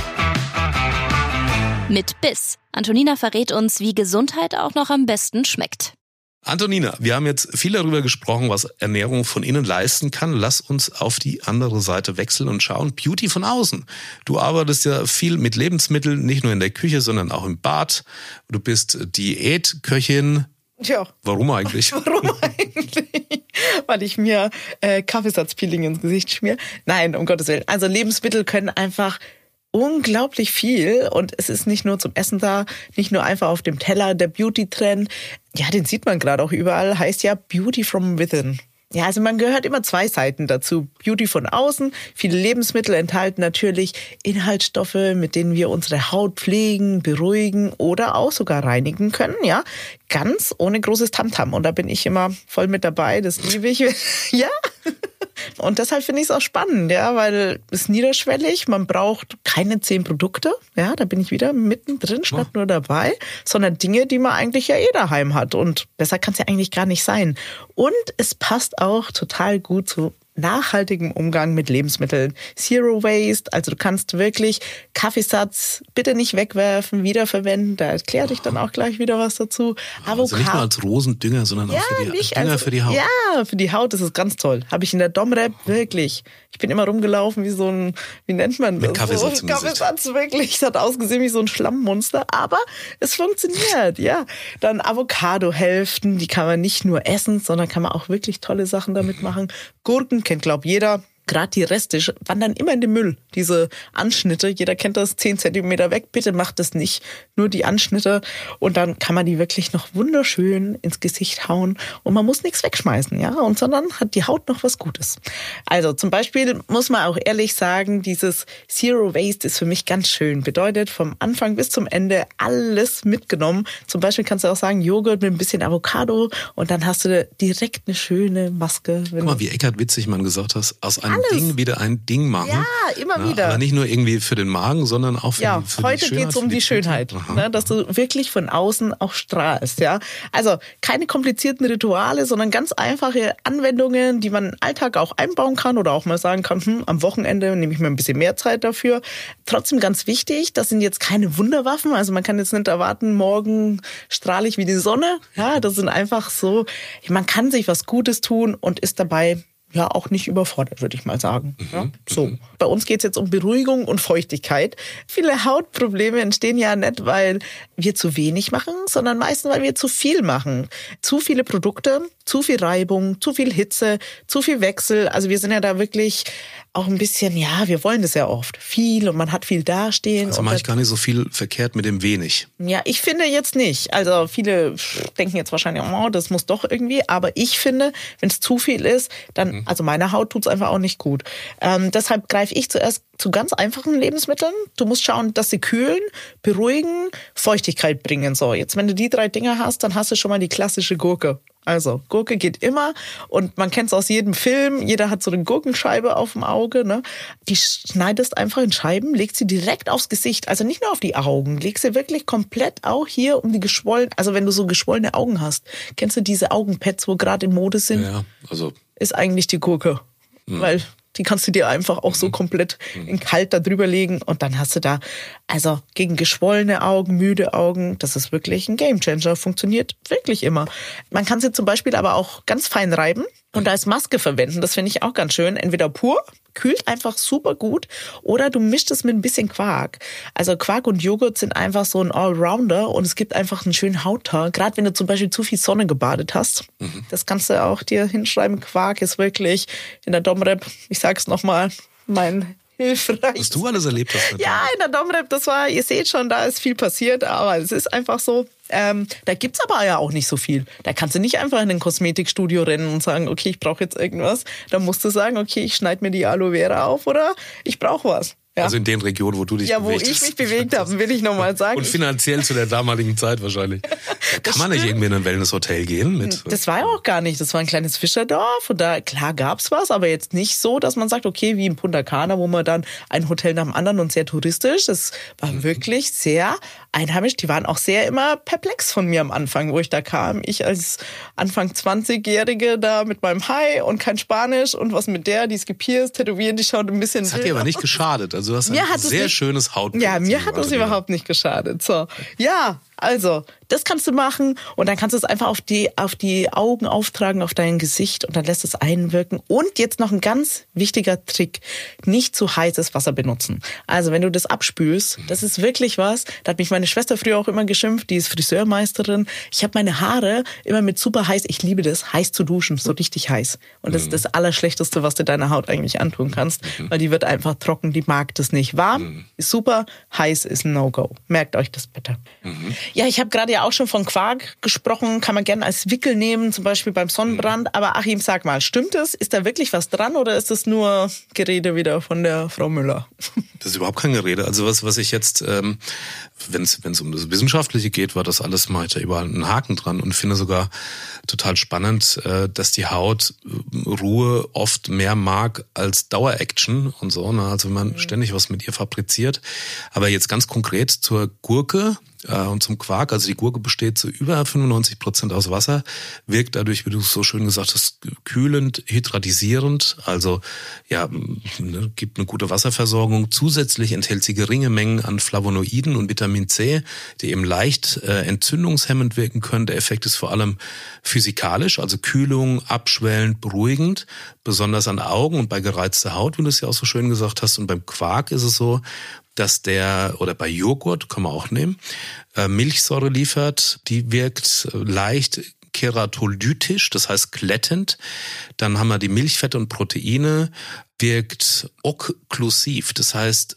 Mit Biss. Antonina verrät uns, wie Gesundheit auch noch am besten schmeckt. Antonina, wir haben jetzt viel darüber gesprochen, was Ernährung von innen leisten kann. Lass uns auf die andere Seite wechseln und schauen. Beauty von außen. Du arbeitest ja viel mit Lebensmitteln, nicht nur in der Küche, sondern auch im Bad. Du bist Diätköchin. Ja. Warum eigentlich? Warum eigentlich? Weil ich mir äh, Kaffeesatzpeeling ins Gesicht schmier. Nein, um Gottes Willen. Also Lebensmittel können einfach unglaublich viel und es ist nicht nur zum Essen da, nicht nur einfach auf dem Teller. Der Beauty-Trend, ja, den sieht man gerade auch überall, heißt ja Beauty from within. Ja, also man gehört immer zwei Seiten dazu. Beauty von außen. Viele Lebensmittel enthalten natürlich Inhaltsstoffe, mit denen wir unsere Haut pflegen, beruhigen oder auch sogar reinigen können, ja. Ganz ohne großes Tamtam. Und da bin ich immer voll mit dabei. Das liebe ich. Ja. Und deshalb finde ich es auch spannend, ja, weil es ist niederschwellig, man braucht keine zehn Produkte, ja, da bin ich wieder mittendrin, statt nur dabei, sondern Dinge, die man eigentlich ja eh daheim hat und besser kann es ja eigentlich gar nicht sein. Und es passt auch total gut zu nachhaltigem Umgang mit Lebensmitteln. Zero Waste, also du kannst wirklich Kaffeesatz bitte nicht wegwerfen, wiederverwenden. Da erkläre ich dann auch gleich wieder was dazu. Avocado. Also nicht nur als Rosendünger, sondern ja, auch für die, nicht, Dünger also, für die Haut. Ja, für die Haut ist es ganz toll. Habe ich in der Domrep wirklich. Ich bin immer rumgelaufen wie so ein, wie nennt man das? Mit Kaffeesatz so, Kaffeesatz wirklich. Es hat ausgesehen wie so ein Schlammmonster, aber es funktioniert, ja. Dann Avocado-Hälften, die kann man nicht nur essen, sondern kann man auch wirklich tolle Sachen damit machen. Gurken kennt, glaube ich, jeder. Gerade die Reste wandern immer in den Müll. Diese Anschnitte, jeder kennt das, zehn Zentimeter weg. Bitte macht das nicht. Nur die Anschnitte. Und dann kann man die wirklich noch wunderschön ins Gesicht hauen. Und man muss nichts wegschmeißen, ja. Und sondern hat die Haut noch was Gutes. Also zum Beispiel muss man auch ehrlich sagen, dieses Zero Waste ist für mich ganz schön. Bedeutet vom Anfang bis zum Ende alles mitgenommen. Zum Beispiel kannst du auch sagen, Joghurt mit ein bisschen Avocado. Und dann hast du direkt eine schöne Maske. Guck mal, wie Eckhard Witzigmann gesagt hast, aus einem Alles. Ding wieder ein Ding machen. Ja, immer Na, wieder. Aber nicht nur irgendwie für den Magen, sondern auch für, ja, die, für heute die Schönheit. Heute geht es um die Schönheit, ne, dass du wirklich von außen auch strahlst. Ja? Also keine komplizierten Rituale, sondern ganz einfache Anwendungen, die man im Alltag auch einbauen kann oder auch mal sagen kann, hm, am Wochenende nehme ich mir ein bisschen mehr Zeit dafür. Trotzdem ganz wichtig, das sind jetzt keine Wunderwaffen. Also man kann jetzt nicht erwarten, morgen strahle ich wie die Sonne. Ja, das sind einfach so, man kann sich was Gutes tun und ist dabei ja auch nicht überfordert, würde ich mal sagen. Mhm. Ja, so. Bei uns geht es jetzt um Beruhigung und Feuchtigkeit. Viele Hautprobleme entstehen ja nicht, weil wir zu wenig machen, sondern meistens, weil wir zu viel machen. Zu viele Produkte, zu viel Reibung, zu viel Hitze, zu viel Wechsel. Also wir sind ja da wirklich auch ein bisschen, ja, wir wollen das ja oft. Viel und man hat viel dastehen. Also mache ich gar nicht so viel verkehrt mit dem wenig. Ja, ich finde jetzt nicht. Also viele denken jetzt wahrscheinlich, oh, das muss doch irgendwie. Aber ich finde, wenn es zu viel ist, dann, also meiner Haut tut's einfach auch nicht gut. Ähm, deshalb greife ich zuerst zu ganz einfachen Lebensmitteln. Du musst schauen, dass sie kühlen, beruhigen, Feuchtigkeit bringen. So, jetzt wenn du die drei Dinge hast, dann hast du schon mal die klassische Gurke. Also Gurke geht immer und man kennt es aus jedem Film. Jeder hat so eine Gurkenscheibe auf dem Auge. Ne? Die schneidest einfach in Scheiben, legst sie direkt aufs Gesicht. Also nicht nur auf die Augen, legst sie wirklich komplett auch hier um die geschwollen. Also wenn du so geschwollene Augen hast, kennst du diese Augenpads, wo gerade in Mode sind? Ja, also ist eigentlich die Gurke, mhm. weil die kannst du dir einfach auch so komplett in kalt da drüber legen und dann hast du da, also gegen geschwollene Augen, müde Augen, das ist wirklich ein Gamechanger, funktioniert wirklich immer. Man kann sie zum Beispiel aber auch ganz fein reiben und als Maske verwenden, das finde ich auch ganz schön, entweder pur, kühlt einfach super gut oder du mischst es mit ein bisschen Quark. Also Quark und Joghurt sind einfach so ein Allrounder und es gibt einfach einen schönen Hauttag, gerade wenn du zum Beispiel zu viel Sonne gebadet hast. Mhm. Das kannst du auch dir hinschreiben, Quark ist wirklich in der Domrep, ich sag's nochmal, mein hilfreich. Was du alles erlebt hast. Ja, in der Domrep, das war, ihr seht schon, da ist viel passiert, aber es ist einfach so. Ähm, da gibt's aber ja auch nicht so viel. Da kannst du nicht einfach in ein Kosmetikstudio rennen und sagen, okay, ich brauche jetzt irgendwas. Da musst du sagen, okay, ich schneide mir die Aloe Vera auf oder ich brauche was. Ja. Also in den Regionen, wo du dich ja, bewegt hast. Ja, wo ich mich hast. bewegt habe, will ich nochmal sagen. Und finanziell zu der damaligen Zeit wahrscheinlich. Da kann man nicht irgendwie in ein Wellnesshotel gehen? Mit das war ja auch gar nicht. Das war ein kleines Fischerdorf und da, klar gab's was, aber jetzt nicht so, dass man sagt, okay, wie in Punta Cana, wo man dann ein Hotel nach dem anderen und sehr touristisch. Das war mhm. wirklich sehr einheimisch. Die waren auch sehr immer perplex von mir am Anfang, wo ich da kam. Ich als Anfang zwanzigjährige da mit meinem Hai und kein Spanisch und was mit der, die ist gepierst, tätowiert, die schaut ein bisschen. Das hat dir aber nicht geschadet. Also du hast mir ein sehr nicht, schönes Hautbild. Ja, mir hat es überhaupt nicht geschadet. So, ja, also das kannst du machen und dann kannst du es einfach auf die auf die Augen auftragen, auf dein Gesicht und dann lässt es einwirken. Und jetzt noch ein ganz wichtiger Trick: Nicht zu heißes Wasser benutzen. Also wenn du das abspülst, das ist wirklich was. Da hat mich meine Schwester früher auch immer geschimpft. Die ist Friseurmeisterin. Ich habe meine Haare immer mit super heiß. Ich liebe das, heiß zu duschen, so richtig heiß. Und das ist das Allerschlechteste, was du deiner Haut eigentlich antun kannst, weil die wird einfach trocken. Die mag das nicht. Warm ist super, heiß ist ein No-Go. Merkt euch das bitte. Mhm. Ja, ich habe gerade ja auch schon von Quark gesprochen, kann man gerne als Wickel nehmen, zum Beispiel beim Sonnenbrand. Aber Achim, sag mal, stimmt das? Ist da wirklich was dran oder ist das nur Gerede wieder von der Frau Müller? Das ist überhaupt kein Gerede. Also was, was ich jetzt, ähm, wenn es wenn es um das Wissenschaftliche geht, war das alles mal da überall einen Haken dran und finde sogar total spannend, äh, dass die Haut Ruhe oft mehr mag als Daueraction und so. Ne? Also wenn man mhm. ständig was mit ihr fabriziert. Aber jetzt ganz konkret zur Gurke und zum Quark, also die Gurke besteht zu über fünfundneunzig Prozent aus Wasser, wirkt dadurch, wie du es so schön gesagt hast, kühlend, hydratisierend, also ja, ne, gibt eine gute Wasserversorgung. Zusätzlich enthält sie geringe Mengen an Flavonoiden und Vitamin C, die eben leicht äh, entzündungshemmend wirken können. Der Effekt ist vor allem physikalisch, also Kühlung, abschwellend, beruhigend, besonders an Augen und bei gereizter Haut, wie du es ja auch so schön gesagt hast. Und beim Quark ist es so, dass der, oder bei Joghurt, kann man auch nehmen, äh, Milchsäure liefert, die wirkt leicht keratolytisch, das heißt glättend. Dann haben wir die Milchfette und Proteine, wirkt okklusiv, das heißt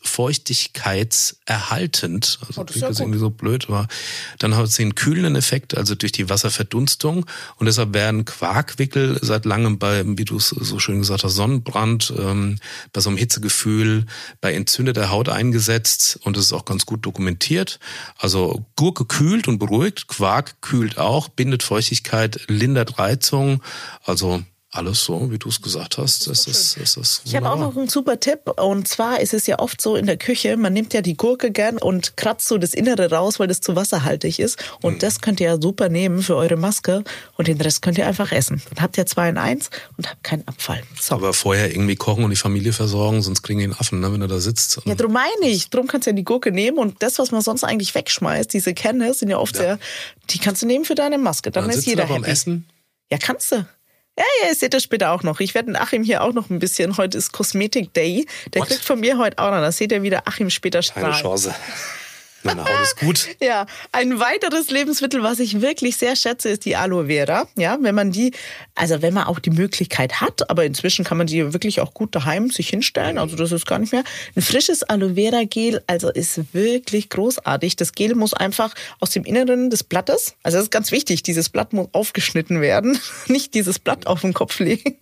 feuchtigkeitserhaltend. Also oh, das klingt das irgendwie so blöd, aber dann hat sie einen kühlenden Effekt, also durch die Wasserverdunstung. Und deshalb werden Quarkwickel seit langem bei, wie du es so schön gesagt hast, Sonnenbrand, ähm, bei so einem Hitzegefühl, bei entzündeter Haut eingesetzt und das ist auch ganz gut dokumentiert. Also Gurke kühlt und beruhigt, Quark kühlt auch, bindet Feuchtigkeit, lindert Reizung, also alles so, wie du es gesagt hast. Das ist, das ist ich habe auch noch einen super Tipp. Und zwar ist es ja oft so in der Küche, man nimmt ja die Gurke gern und kratzt so das Innere raus, weil das zu wasserhaltig ist. Und mhm. das könnt ihr ja super nehmen für eure Maske. Und den Rest könnt ihr einfach essen. Dann habt ihr zwei in eins und habt keinen Abfall. So. Aber vorher irgendwie kochen und die Familie versorgen, sonst kriegen die einen Affen, ne, wenn er da sitzt. Ja, drum meine ich. Drum kannst du ja die Gurke nehmen. Und das, was man sonst eigentlich wegschmeißt, diese Kerne, sind ja oft ja. sehr, die kannst du nehmen für deine Maske. Dann, Dann ist jeder happy. Beim Essen? Ja, kannst du. Ja, ja, ihr seht das später auch noch. Ich werde den Achim hier auch noch ein bisschen, heute ist Kosmetik Day. Der What? kriegt von mir heute auch noch, da seht ihr wieder Achim später strahlen. Keine Chance. Meine Haut ist gut. Ja, ein weiteres Lebensmittel, was ich wirklich sehr schätze, ist die Aloe Vera. Ja, wenn man die, also wenn man auch die Möglichkeit hat, aber inzwischen kann man die wirklich auch gut daheim sich hinstellen, also das ist gar nicht mehr. Ein frisches Aloe Vera Gel, also ist wirklich großartig. Das Gel muss einfach aus dem Inneren des Blattes, also das ist ganz wichtig, dieses Blatt muss aufgeschnitten werden, nicht dieses Blatt auf den Kopf legen.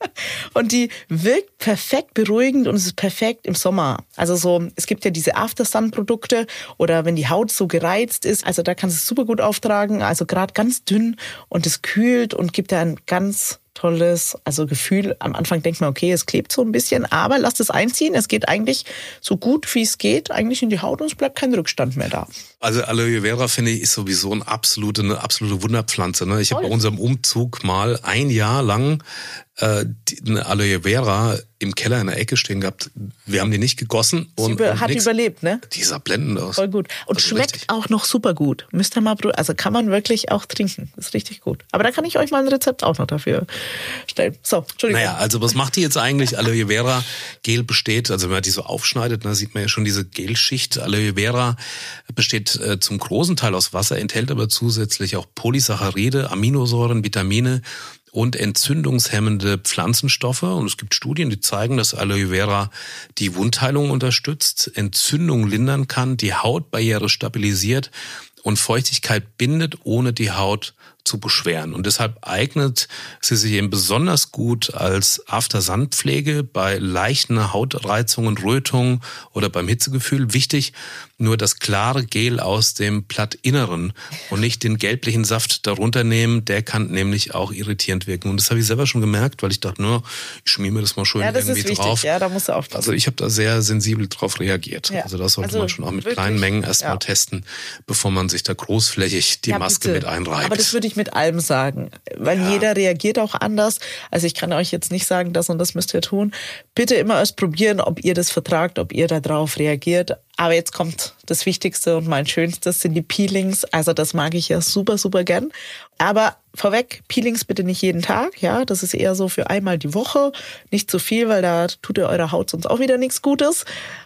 Und die wirkt perfekt beruhigend und es ist perfekt im Sommer. Also so, es gibt ja diese After-Sun-Produkte oder wenn die Haut so gereizt ist, also da kannst du es super gut auftragen, also gerade ganz dünn und es kühlt und gibt da ein ganz tolles, also Gefühl. Am Anfang denkt man, okay, es klebt so ein bisschen, aber lasst es einziehen. Es geht eigentlich so gut, wie es geht, eigentlich in die Haut und es bleibt kein Rückstand mehr da. Also Aloe Vera, finde ich, ist sowieso eine absolute, eine absolute Wunderpflanze. Ne? Ich habe bei unserem Umzug mal ein Jahr lang äh, die, eine Aloe Vera im Keller in der Ecke stehen gehabt. Wir haben die nicht gegossen. Und, über, und hat nix. überlebt, ne? Die sah blendend aus. Voll gut. Und also schmeckt richtig. Auch noch super gut. Müsst ihr mal, also kann man wirklich auch trinken. Ist richtig gut. Aber da kann ich euch mal ein Rezept auch noch dafür stellen. So, Entschuldigung. Naja, also was macht die jetzt eigentlich? Aloe Vera Gel besteht, also wenn man die so aufschneidet, da sieht man ja schon diese Gelschicht. Aloe Vera besteht äh, zum großen Teil aus Wasser, enthält aber zusätzlich auch Polysaccharide, Aminosäuren, Vitamine und entzündungshemmende Pflanzenstoffe. Und es gibt Studien, die zeigen, dass Aloe Vera die Wundheilung unterstützt, Entzündung lindern kann, die Hautbarriere stabilisiert und Feuchtigkeit bindet, ohne die Haut zu beschweren. Und deshalb eignet sie sich eben besonders gut als After-Sun-Pflege bei leichten Hautreizungen, Rötungen oder beim Hitzegefühl. Wichtig, nur das klare Gel aus dem Blattinneren und nicht den gelblichen Saft darunter nehmen. Der kann nämlich auch irritierend wirken. Und das habe ich selber schon gemerkt, weil ich dachte, nur ich schmier mir das mal schön ja, das irgendwie ist wichtig. drauf. Ja, da musst du aufpassen. Also ich habe da sehr sensibel drauf reagiert. Ja. Also das sollte also man schon auch mit wirklich, kleinen Mengen erstmal ja. testen, bevor man sich da großflächig die ja, Maske bitte. mit einreibt. Aber das würde ich mit allem sagen, weil ja. jeder reagiert auch anders. Also ich kann euch jetzt nicht sagen, das und das müsst ihr tun. Bitte immer erst probieren, ob ihr das vertragt, ob ihr da drauf reagiert. Aber jetzt kommt das Wichtigste und mein Schönstes sind die Peelings. Also das mag ich ja super, super gern. Aber vorweg, Peelings bitte nicht jeden Tag. Ja, das ist eher so für einmal die Woche. Nicht zu viel, weil da tut ihr eurer Haut sonst auch wieder nichts Gutes.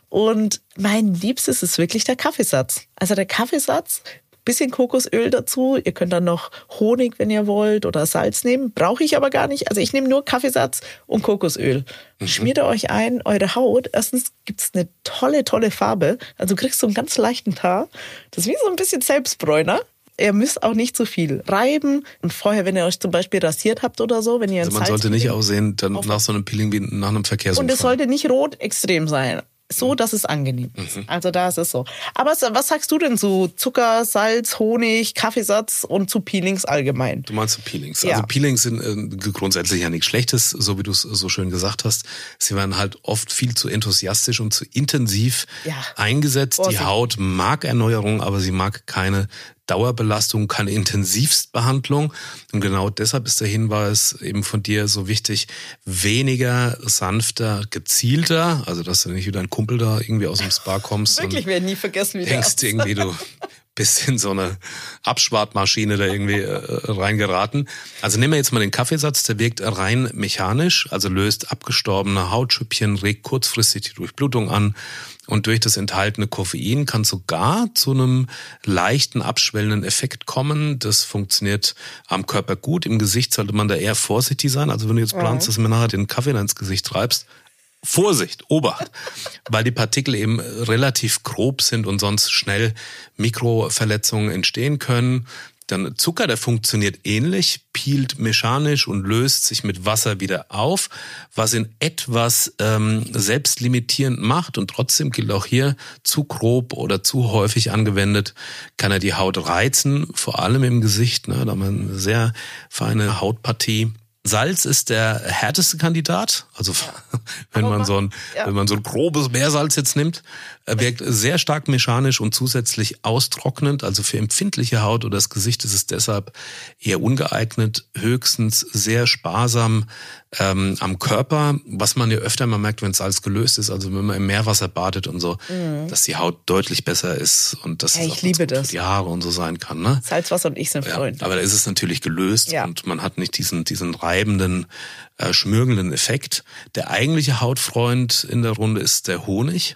Und mein Liebstes ist wirklich der Kaffeesatz. Also der Kaffeesatz, bisschen Kokosöl dazu. Ihr könnt dann noch Honig, wenn ihr wollt, oder Salz nehmen. Brauche ich aber gar nicht. Also ich nehme nur Kaffeesatz und Kokosöl. Mhm. Schmiert ihr euch ein, eure Haut. Erstens gibt's eine tolle, tolle Farbe. Also du kriegst so einen ganz leichten Tar. Das ist wie so ein bisschen Selbstbräuner. Ihr müsst auch nicht so viel reiben. Und vorher, wenn ihr euch zum Beispiel rasiert habt oder so, wenn ihr Also man Salz sollte nicht nehmt, aussehen dann nach so einem Peeling wie nach einem Verkehrsunfall. Und es sollte nicht rot extrem sein. So, dass es angenehm ist. Mhm. Also da ist es so. Aber was sagst du denn zu Zucker, Salz, Honig, Kaffeesatz und zu Peelings allgemein? Du meinst zu Peelings? Ja. Also Peelings sind äh, grundsätzlich ja nichts Schlechtes, so wie du es so schön gesagt hast. Sie werden halt oft viel zu enthusiastisch und zu intensiv ja. eingesetzt. Vorsicht. Die Haut mag Erneuerung, aber sie mag keine Dauerbelastung, keine Intensivstbehandlung. Und genau deshalb ist der Hinweis eben von dir so wichtig, weniger, sanfter, gezielter. Also, dass du nicht wie dein Kumpel da irgendwie aus dem Spa kommst. Wirklich, wir werden nie vergessen, wie der denkst irgendwie, du bist in so eine Abschwartmaschine da irgendwie äh, reingeraten. Also nehmen wir jetzt mal den Kaffeesatz, der wirkt rein mechanisch, also löst abgestorbene Hautschüppchen, regt kurzfristig die Durchblutung an. Und durch das enthaltene Koffein kann sogar zu einem leichten abschwellenden Effekt kommen. Das funktioniert am Körper gut. Im Gesicht sollte man da eher vorsichtig sein. Also wenn du jetzt planst, dass du mir nachher den Kaffee ins Gesicht treibst, Vorsicht, Obacht, weil die Partikel eben relativ grob sind und sonst schnell Mikroverletzungen entstehen können. Dann Zucker, der funktioniert ähnlich, peelt mechanisch und löst sich mit Wasser wieder auf, was ihn etwas ähm, selbstlimitierend macht. Und trotzdem gilt auch hier, zu grob oder zu häufig angewendet, kann er die Haut reizen, vor allem im Gesicht, ne, da haben wir eine sehr feine Hautpartie. Salz ist der härteste Kandidat, also wenn man so ein, ja. wenn man so ein grobes Meersalz jetzt nimmt, wirkt sehr stark mechanisch und zusätzlich austrocknend, also für empfindliche Haut oder das Gesicht ist es deshalb eher ungeeignet, höchstens sehr sparsam ähm, am Körper, was man ja öfter mal merkt, wenn Salz gelöst ist, also wenn man im Meerwasser badet und so, mhm. dass die Haut deutlich besser ist und dass ja, es auch liebe das. für die Haare und so sein kann. Ne? Salzwasser und ich sind Freunde. Ja, aber da ist es natürlich gelöst ja. und man hat nicht diesen, diesen reibenden, äh, schmürgelnden Effekt. Der eigentliche Hautfreund in der Runde ist der Honig.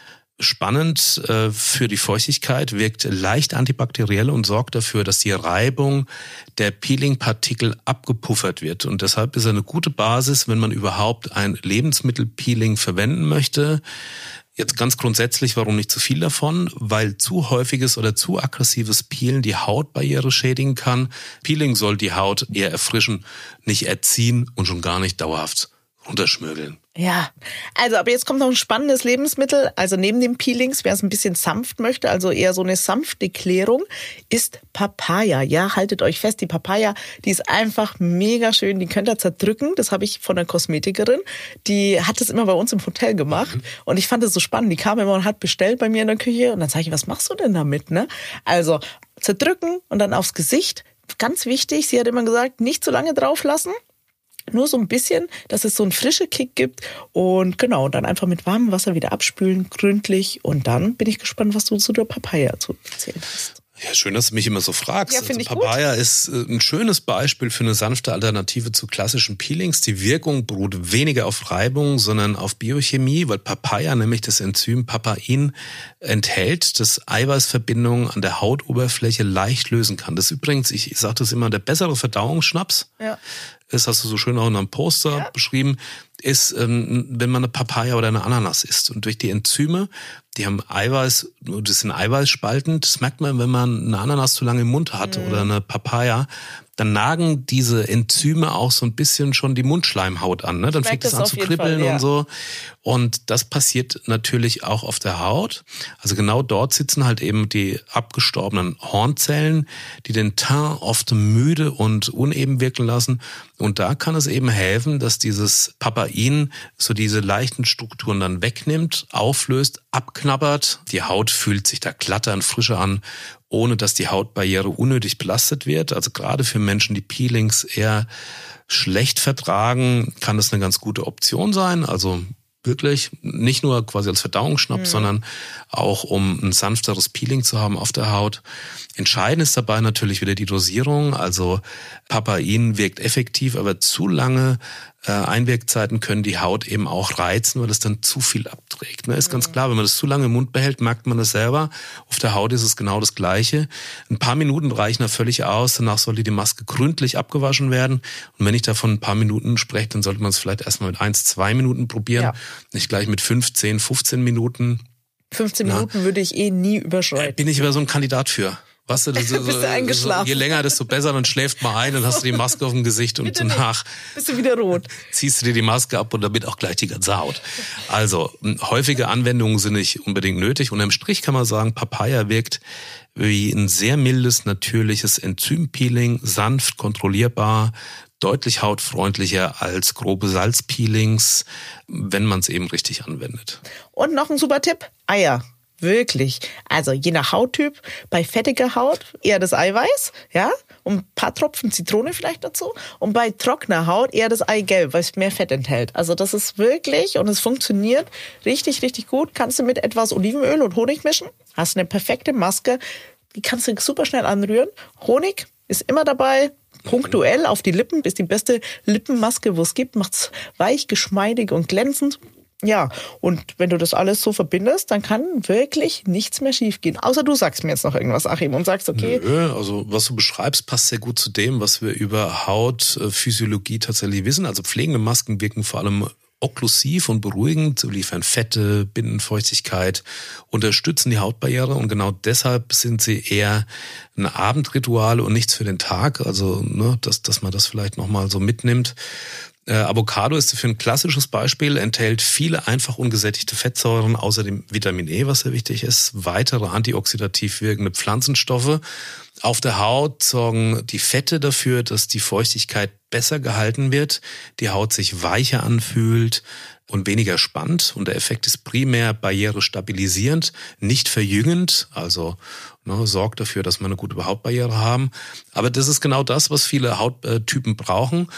Spannend äh, für die Feuchtigkeit, wirkt leicht antibakteriell und sorgt dafür, dass die Reibung der Peeling-Partikel abgepuffert wird. Und deshalb ist er eine gute Basis, wenn man überhaupt ein Lebensmittelpeeling verwenden möchte. Jetzt ganz grundsätzlich, warum nicht zu viel davon? Weil zu häufiges oder zu aggressives Peelen die Hautbarriere schädigen kann. Peeling soll die Haut eher erfrischen, nicht erziehen und schon gar nicht dauerhaft runterschmürgeln. Ja, also aber jetzt kommt noch ein spannendes Lebensmittel, also neben den Peelings, wer es ein bisschen sanft möchte, also eher so eine sanfte Klärung, ist Papaya. Ja, haltet euch fest, die Papaya, die ist einfach mega schön, die könnt ihr zerdrücken, das habe ich von einer Kosmetikerin, die hat das immer bei uns im Hotel gemacht mhm. und ich fand das so spannend, die kam immer und hat bestellt bei mir in der Küche und dann sage ich, was machst du denn damit, ne? Also zerdrücken und dann aufs Gesicht, ganz wichtig, sie hat immer gesagt, nicht zu lange drauf lassen. Nur so ein bisschen, dass es so einen frischen Kick gibt und genau, dann einfach mit warmem Wasser wieder abspülen, gründlich und dann bin ich gespannt, was du zu der Papaya zu erzählen hast. Ja, schön, dass du mich immer so fragst. Ja, finde ich also Papaya gut. ist ein schönes Beispiel für eine sanfte Alternative zu klassischen Peelings. Die Wirkung beruht weniger auf Reibung, sondern auf Biochemie, weil Papaya nämlich das Enzym Papain enthält, das Eiweißverbindungen an der Hautoberfläche leicht lösen kann. Das ist übrigens, ich sage das immer, der bessere Verdauungsschnaps. Ja. Das hast du so schön auch in einem Poster ja. beschrieben, ist, ähm, wenn man eine Papaya oder eine Ananas isst. Und durch die Enzyme, die haben Eiweiß, das sind Eiweißspalten, das merkt man, wenn man eine Ananas zu lange im Mund hat mhm. oder eine Papaya, dann nagen diese Enzyme auch so ein bisschen schon die Mundschleimhaut an. Ne? Dann fängt es an zu kribbeln Fall, ja. und so. Und das passiert natürlich auch auf der Haut. Also genau dort sitzen halt eben die abgestorbenen Hornzellen, die den Teint oft müde und uneben wirken lassen. Und da kann es eben helfen, dass dieses Papain so diese leichten Strukturen dann wegnimmt, auflöst, abknabbert. Die Haut fühlt sich da glatter und frischer an, ohne dass die Hautbarriere unnötig belastet wird. Also gerade für Menschen, die Peelings eher schlecht vertragen, kann das eine ganz gute Option sein. Also wirklich nicht nur quasi als Verdauungsschnaps, mhm. sondern auch um ein sanfteres Peeling zu haben auf der Haut. Entscheidend ist dabei natürlich wieder die Dosierung. Also Papain wirkt effektiv, aber zu lange äh, Einwirkzeiten können die Haut eben auch reizen, weil es dann zu viel abträgt. Ne? Ist mhm. ganz klar, wenn man das zu lange im Mund behält, merkt man das selber. Auf der Haut ist es genau das Gleiche. Ein paar Minuten reichen da völlig aus. Danach sollte die Maske gründlich abgewaschen werden. Und wenn ich davon ein paar Minuten spreche, dann sollte man es vielleicht erstmal mit eins, zwei Minuten probieren. Ja. Nicht gleich mit fünf, zehn, fünfzehn Minuten. fünfzehn Na, Minuten würde ich eh nie überschreiten. Bin ich aber so ein Kandidat für. Weißt du, das, Bist du eingeschlafen? Je länger, desto besser, dann schläft man ein, dann hast du die Maske auf dem Gesicht und danach bist du wieder rot. Ziehst du dir die Maske ab und damit auch gleich die ganze Haut. Also, häufige Anwendungen sind nicht unbedingt nötig. Und im Strich kann man sagen, Papaya wirkt wie ein sehr mildes, natürliches Enzympeeling, sanft, kontrollierbar, deutlich hautfreundlicher als grobe Salzpeelings, wenn man es eben richtig anwendet. Und noch ein super Tipp, Eier. Wirklich. Also je nach Hauttyp, bei fettiger Haut eher das Eiweiß, ja, und ein paar Tropfen Zitrone vielleicht dazu. Und bei trockener Haut eher das Eigelb, weil es mehr Fett enthält. Also das ist wirklich, und es funktioniert richtig, richtig gut. Kannst du mit etwas Olivenöl und Honig mischen, hast eine perfekte Maske, die kannst du super schnell anrühren. Honig ist immer dabei, punktuell auf die Lippen, ist die beste Lippenmaske, wo es gibt, macht's weich, geschmeidig und glänzend. Ja, und wenn du das alles so verbindest, dann kann wirklich nichts mehr schiefgehen. Außer du sagst mir jetzt noch irgendwas, Achim, und sagst, okay. Nö, also was du beschreibst, passt sehr gut zu dem, was wir über Hautphysiologie tatsächlich wissen. Also pflegende Masken wirken vor allem okklusiv und beruhigend, so liefern Fette, binden Feuchtigkeit, unterstützen die Hautbarriere und genau deshalb sind sie eher ein Abendritual und nichts für den Tag. Also, ne, dass, dass man das vielleicht nochmal so mitnimmt. Äh, Avocado ist für ein klassisches Beispiel, enthält viele einfach ungesättigte Fettsäuren, außerdem Vitamin E, was sehr wichtig ist, weitere antioxidativ wirkende Pflanzenstoffe. Auf der Haut sorgen die Fette dafür, dass die Feuchtigkeit besser gehalten wird, die Haut sich weicher anfühlt und weniger spannt. Und der Effekt ist primär barrierestabilisierend, nicht verjüngend, also ne, sorgt dafür, dass wir eine gute Hautbarriere haben. Aber das ist genau das, was viele Hauttypen brauchen.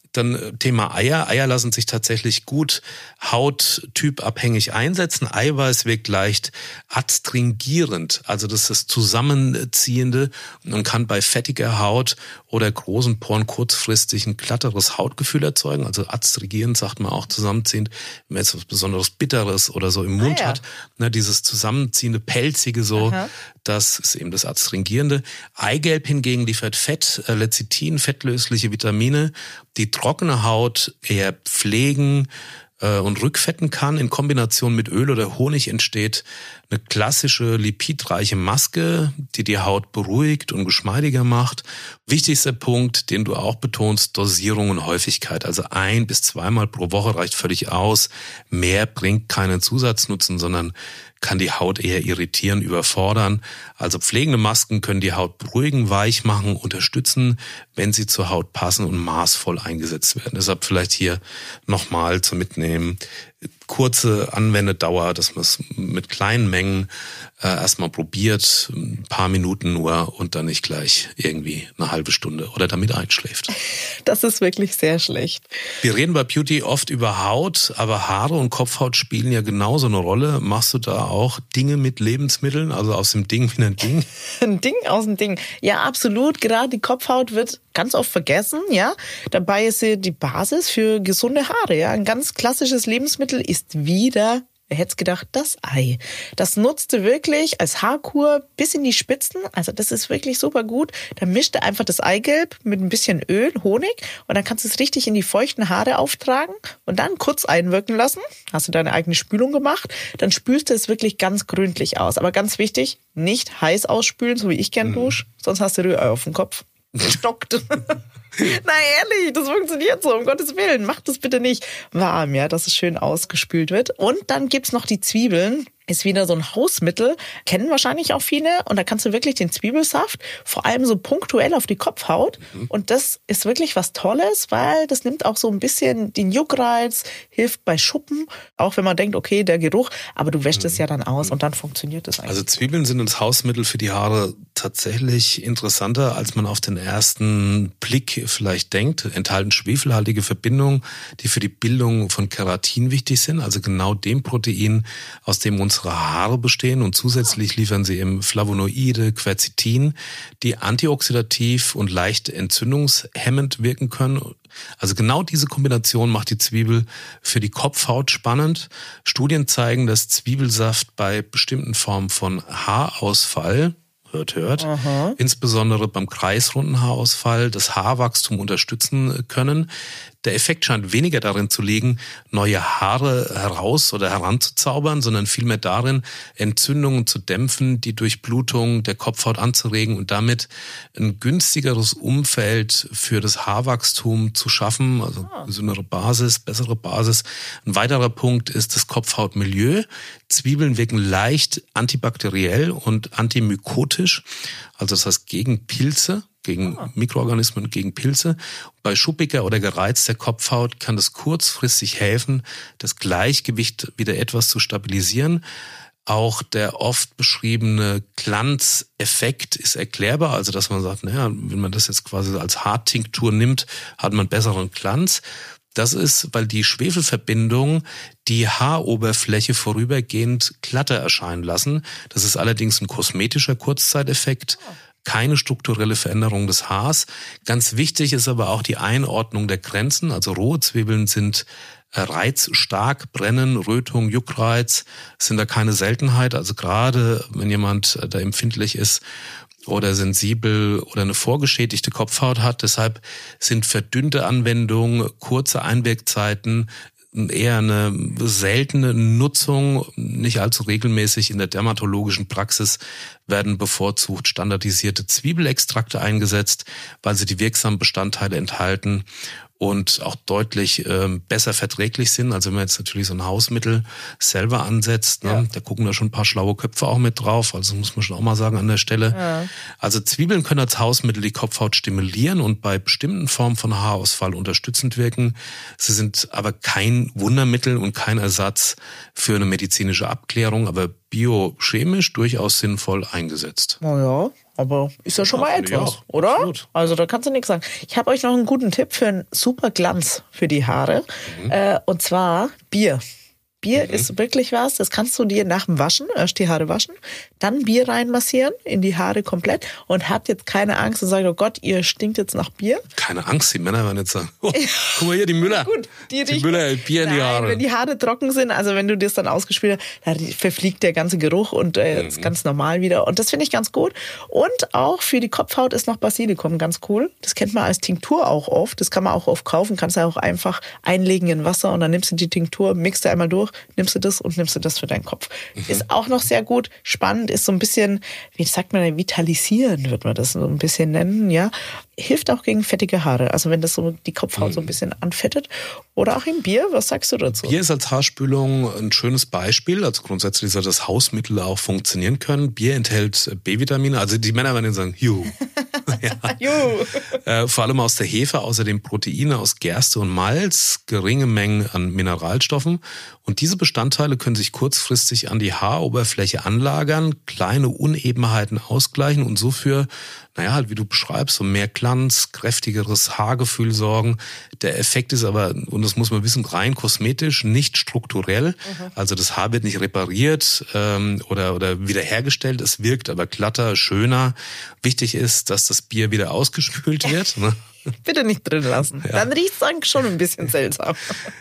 Dann Thema Eier. Eier lassen sich tatsächlich gut hauttypabhängig einsetzen. Eiweiß wirkt leicht adstringierend, also das ist das Zusammenziehende und kann bei fettiger Haut oder großen Poren kurzfristig ein glatteres Hautgefühl erzeugen. Also adstringierend sagt man auch zusammenziehend, wenn man jetzt was besonderes Bitteres oder so im Mund ah, ja. hat. Ne, dieses zusammenziehende, pelzige so, aha. Das ist eben das Adstringierende. Eigelb hingegen liefert Fett, äh, Lecithin, fettlösliche Vitamine, die trockene Haut eher pflegen äh, und rückfetten kann. In Kombination mit Öl oder Honig entsteht eine klassische lipidreiche Maske, die die Haut beruhigt und geschmeidiger macht. Wichtigster Punkt, den du auch betonst, Dosierung und Häufigkeit. Also ein bis zweimal pro Woche reicht völlig aus. Mehr bringt keinen Zusatznutzen, sondern kann die Haut eher irritieren, überfordern. Also pflegende Masken können die Haut beruhigen, weich machen, unterstützen, wenn sie zur Haut passen und maßvoll eingesetzt werden. Deshalb vielleicht hier nochmal zu mitnehmen. Kurze Anwendedauer, dass man es mit kleinen Mengen äh, erstmal probiert, ein paar Minuten nur und dann nicht gleich irgendwie eine halbe Stunde oder damit einschläft. Das ist wirklich sehr schlecht. Wir reden bei Beauty oft über Haut, aber Haare und Kopfhaut spielen ja genauso eine Rolle. Machst du da auch Dinge mit Lebensmitteln, also aus dem Ding wie ein Ding? Ein Ding aus dem Ding. Ja, absolut. Gerade die Kopfhaut wird ganz oft vergessen, ja. Dabei ist sie die Basis für gesunde Haare, ja. Ein ganz klassisches Lebensmittel ist wieder, wer hätte es gedacht, das Ei. Das nutzt du wirklich als Haarkur bis in die Spitzen. Also das ist wirklich super gut. Dann mischt du einfach das Eigelb mit ein bisschen Öl, Honig und dann kannst du es richtig in die feuchten Haare auftragen und dann kurz einwirken lassen. Hast du deine eigene Spülung gemacht. Dann spülst du es wirklich ganz gründlich aus. Aber ganz wichtig, nicht heiß ausspülen, so wie ich gern dusche, sonst hast du Rührei auf dem Kopf. Stockt. Na ehrlich, das funktioniert so, um Gottes Willen. Macht das bitte nicht warm, ja, dass es schön ausgespült wird. Und dann gibt's noch die Zwiebeln. Ist wieder so ein Hausmittel, kennen wahrscheinlich auch viele. Und da kannst du wirklich den Zwiebelsaft vor allem so punktuell auf die Kopfhaut. Mhm. Und das ist wirklich was Tolles, weil das nimmt auch so ein bisschen den Juckreiz, hilft bei Schuppen. Auch wenn man denkt, okay, der Geruch, aber du wäschst mhm. es ja dann aus und dann funktioniert es eigentlich. Also Zwiebeln sind als Hausmittel für die Haare tatsächlich interessanter, als man auf den ersten Blick vielleicht denkt. Enthalten schwefelhaltige Verbindungen, die für die Bildung von Keratin wichtig sind. Also genau dem Protein, aus dem unsere Haare bestehen und zusätzlich liefern sie eben Flavonoide, Quercetin, die antioxidativ und leicht entzündungshemmend wirken können. Also genau diese Kombination macht die Zwiebel für die Kopfhaut spannend. Studien zeigen, dass Zwiebelsaft bei bestimmten Formen von Haarausfall, hört, hört, aha, insbesondere beim kreisrunden Haarausfall, das Haarwachstum unterstützen können. Der Effekt scheint weniger darin zu liegen, neue Haare heraus oder heranzuzaubern, sondern vielmehr darin, Entzündungen zu dämpfen, die Durchblutung der Kopfhaut anzuregen und damit ein günstigeres Umfeld für das Haarwachstum zu schaffen, also gesündere Basis, bessere Basis. Ein weiterer Punkt ist das Kopfhautmilieu. Zwiebeln wirken leicht antibakteriell und antimykotisch, also das heißt gegen Pilze, gegen ah. Mikroorganismen und gegen Pilze. Bei schuppiger oder gereizter Kopfhaut kann das kurzfristig helfen, das Gleichgewicht wieder etwas zu stabilisieren. Auch der oft beschriebene Glanzeffekt ist erklärbar, also dass man sagt, naja, wenn man das jetzt quasi als Haartinktur nimmt, hat man besseren Glanz. Das ist, weil die Schwefelverbindungen die Haaroberfläche vorübergehend glatter erscheinen lassen. Das ist allerdings ein kosmetischer Kurzzeiteffekt, keine strukturelle Veränderung des Haars. Ganz wichtig ist aber auch die Einordnung der Grenzen. Also rohe Zwiebeln sind reizstark, Brennen, Rötung, Juckreiz sind da keine Seltenheit. Also gerade wenn jemand da empfindlich ist oder sensibel oder eine vorgeschädigte Kopfhaut hat. Deshalb sind verdünnte Anwendungen, kurze Einwirkzeiten eher eine seltene Nutzung, nicht allzu regelmäßig. In der dermatologischen Praxis werden bevorzugt standardisierte Zwiebelextrakte eingesetzt, weil sie die wirksamen Bestandteile enthalten und auch deutlich äh, besser verträglich sind. Also wenn man jetzt natürlich so ein Hausmittel selber ansetzt, ne, ja. da gucken da schon ein paar schlaue Köpfe auch mit drauf, also muss man schon auch mal sagen an der Stelle. Ja. Also Zwiebeln können als Hausmittel die Kopfhaut stimulieren und bei bestimmten Formen von Haarausfall unterstützend wirken. Sie sind aber kein Wundermittel und kein Ersatz für eine medizinische Abklärung, aber biochemisch durchaus sinnvoll eingesetzt. Oh ja. aber ist ja schon Ja, mal finde ich etwas, auch. oder? Absolut. Also da kannst du nichts sagen. Ich habe euch noch einen guten Tipp für einen super Glanz für die Haare. Mhm. Äh, und zwar Bier. Bier mhm. ist wirklich was, das kannst du dir nach dem Waschen, erst die Haare waschen, dann Bier reinmassieren in die Haare komplett und habt jetzt keine Angst und sagt, oh Gott, ihr stinkt jetzt nach Bier. Keine Angst, die Männer werden jetzt sagen, oh, guck mal hier, die Müller. Gut, die, die Müller, Bier in die Haare. Nein, wenn die Haare trocken sind, also wenn du das dann ausgespült hast, dann verfliegt der ganze Geruch und äh, mhm. ist ganz normal wieder. Und das finde ich ganz gut. Und auch für die Kopfhaut ist noch Basilikum ganz cool. Das kennt man als Tinktur auch oft. Das kann man auch oft kaufen, kannst du auch einfach einlegen in Wasser und dann nimmst du die Tinktur, mixt du einmal durch, nimmst du das und nimmst du das für deinen Kopf. Mhm. Ist auch noch sehr gut. Spannend, ist so ein bisschen, wie sagt man, vitalisieren wird man das so ein bisschen nennen, ja. Hilft auch gegen fettige Haare. Also wenn das so die Kopfhaut mhm. so ein bisschen anfettet. Oder auch im Bier, was sagst du dazu? Bier ist als Haarspülung ein schönes Beispiel. Also grundsätzlich soll das Hausmittel auch funktionieren können. Bier enthält B-Vitamine. Also die Männer werden sagen, juhu. ja. juhu. Äh, vor allem aus der Hefe, außerdem Proteine aus Gerste und Malz, geringe Mengen an Mineralstoffen. Und diese Bestandteile können sich kurzfristig an die Haaroberfläche anlagern, kleine Unebenheiten ausgleichen und so für, naja, halt wie du beschreibst, so mehr Glanz, kräftigeres Haargefühl sorgen. Der Effekt ist aber, und das muss man wissen, rein kosmetisch, nicht strukturell. Mhm. Also das Haar wird nicht repariert ähm, oder, oder wiederhergestellt. Es wirkt aber glatter, schöner. Wichtig ist, dass das Bier wieder ausgespült wird. Ne? Bitte nicht drin lassen. Ja. Dann riecht es dann schon ein bisschen seltsam.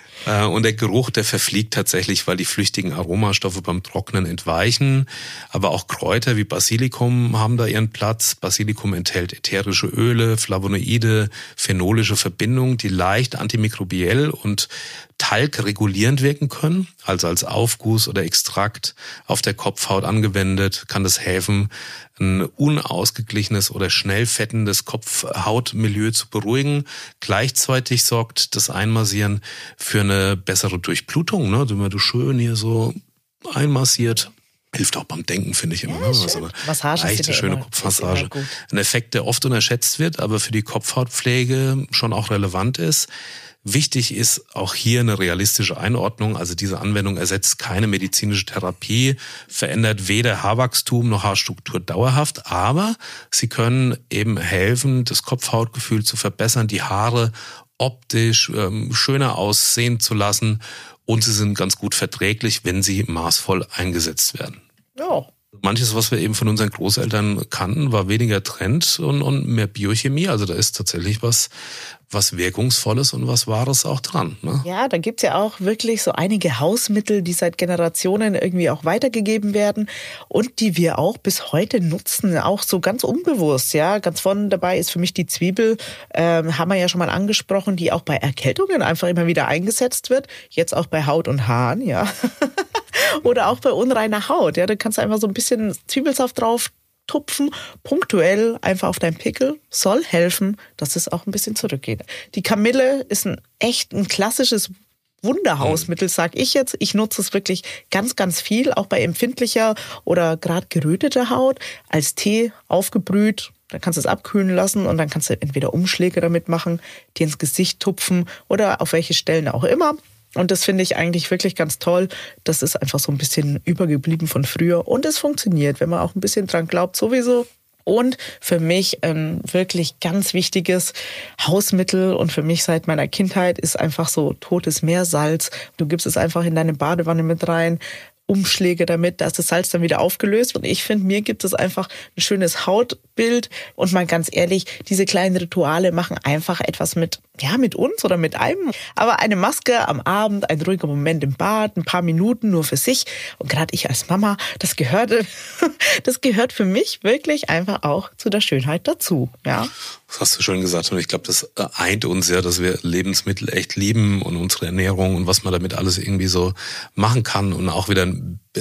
Und der Geruch, der verfliegt tatsächlich, weil die flüchtigen Aromastoffe beim Trocknen entweichen. Aber auch Kräuter wie Basilikum haben da ihren Platz. Basilikum enthält ätherische Öle, Flavonoide, phenolische Verbindungen, die leicht antimikrobiell und talgregulierend wirken können. Also als Aufguss oder Extrakt auf der Kopfhaut angewendet, kann das helfen, ein unausgeglichenes oder schnell fettendes Kopfhautmilieu zu beruhigen. Gleichzeitig sorgt das Einmassieren für eine bessere Durchblutung, ne? Wenn man du schön hier so einmassiert. Hilft auch beim Denken, finde ich immer. Ja, ne? schön. Also eine Massage leichte, schöne immer, Kopfmassage. Ein Effekt, der oft unterschätzt wird, aber für die Kopfhautpflege schon auch relevant ist. Wichtig ist auch hier eine realistische Einordnung. Also diese Anwendung ersetzt keine medizinische Therapie, verändert weder Haarwachstum noch Haarstruktur dauerhaft, aber sie können eben helfen, das Kopfhautgefühl zu verbessern, die Haare optisch ähm, schöner aussehen zu lassen und sie sind ganz gut verträglich, wenn sie maßvoll eingesetzt werden. Ja. Manches, was wir eben von unseren Großeltern kannten, war weniger Trend und, und mehr Biochemie. Also da ist tatsächlich was, was Wirkungsvolles und was Wahres auch dran. Ne? Ja, da gibt's ja auch wirklich so einige Hausmittel, die seit Generationen irgendwie auch weitergegeben werden und die wir auch bis heute nutzen, auch so ganz unbewusst. Ja, ganz vorne dabei ist für mich die Zwiebel, ähm, haben wir ja schon mal angesprochen, die auch bei Erkältungen einfach immer wieder eingesetzt wird. Jetzt auch bei Haut und Haaren, ja. Oder auch bei unreiner Haut. Ja, da kannst du einfach so ein bisschen Zwiebelsaft drauf tupfen, punktuell einfach auf deinen Pickel, soll helfen, dass es auch ein bisschen zurückgeht. Die Kamille ist ein echt ein klassisches Wunderhausmittel, sag ich jetzt. Ich nutze es wirklich ganz, ganz viel, auch bei empfindlicher oder gerade geröteter Haut, als Tee aufgebrüht. Dann kannst du es abkühlen lassen und dann kannst du entweder Umschläge damit machen, dir ins Gesicht tupfen oder auf welche Stellen auch immer. Und das finde ich eigentlich wirklich ganz toll. Das ist einfach so ein bisschen übergeblieben von früher. Und es funktioniert, wenn man auch ein bisschen dran glaubt, sowieso. Und für mich ein wirklich ganz wichtiges Hausmittel und für mich seit meiner Kindheit ist einfach so totes Meersalz. Du gibst es einfach in deine Badewanne mit rein, Umschläge damit, da ist das Salz dann wieder aufgelöst. Und ich finde, mir gibt es einfach ein schönes Hautbild. Und mal ganz ehrlich, diese kleinen Rituale machen einfach etwas mit, ja, mit uns oder mit einem. Aber eine Maske am Abend, ein ruhiger Moment im Bad, ein paar Minuten nur für sich. Und gerade ich als Mama, das gehört, das gehört für mich wirklich einfach auch zu der Schönheit dazu. Ja. Das hast du schön gesagt. Und ich glaube, das eint uns ja, dass wir Lebensmittel echt lieben und unsere Ernährung und was man damit alles irgendwie so machen kann und auch wieder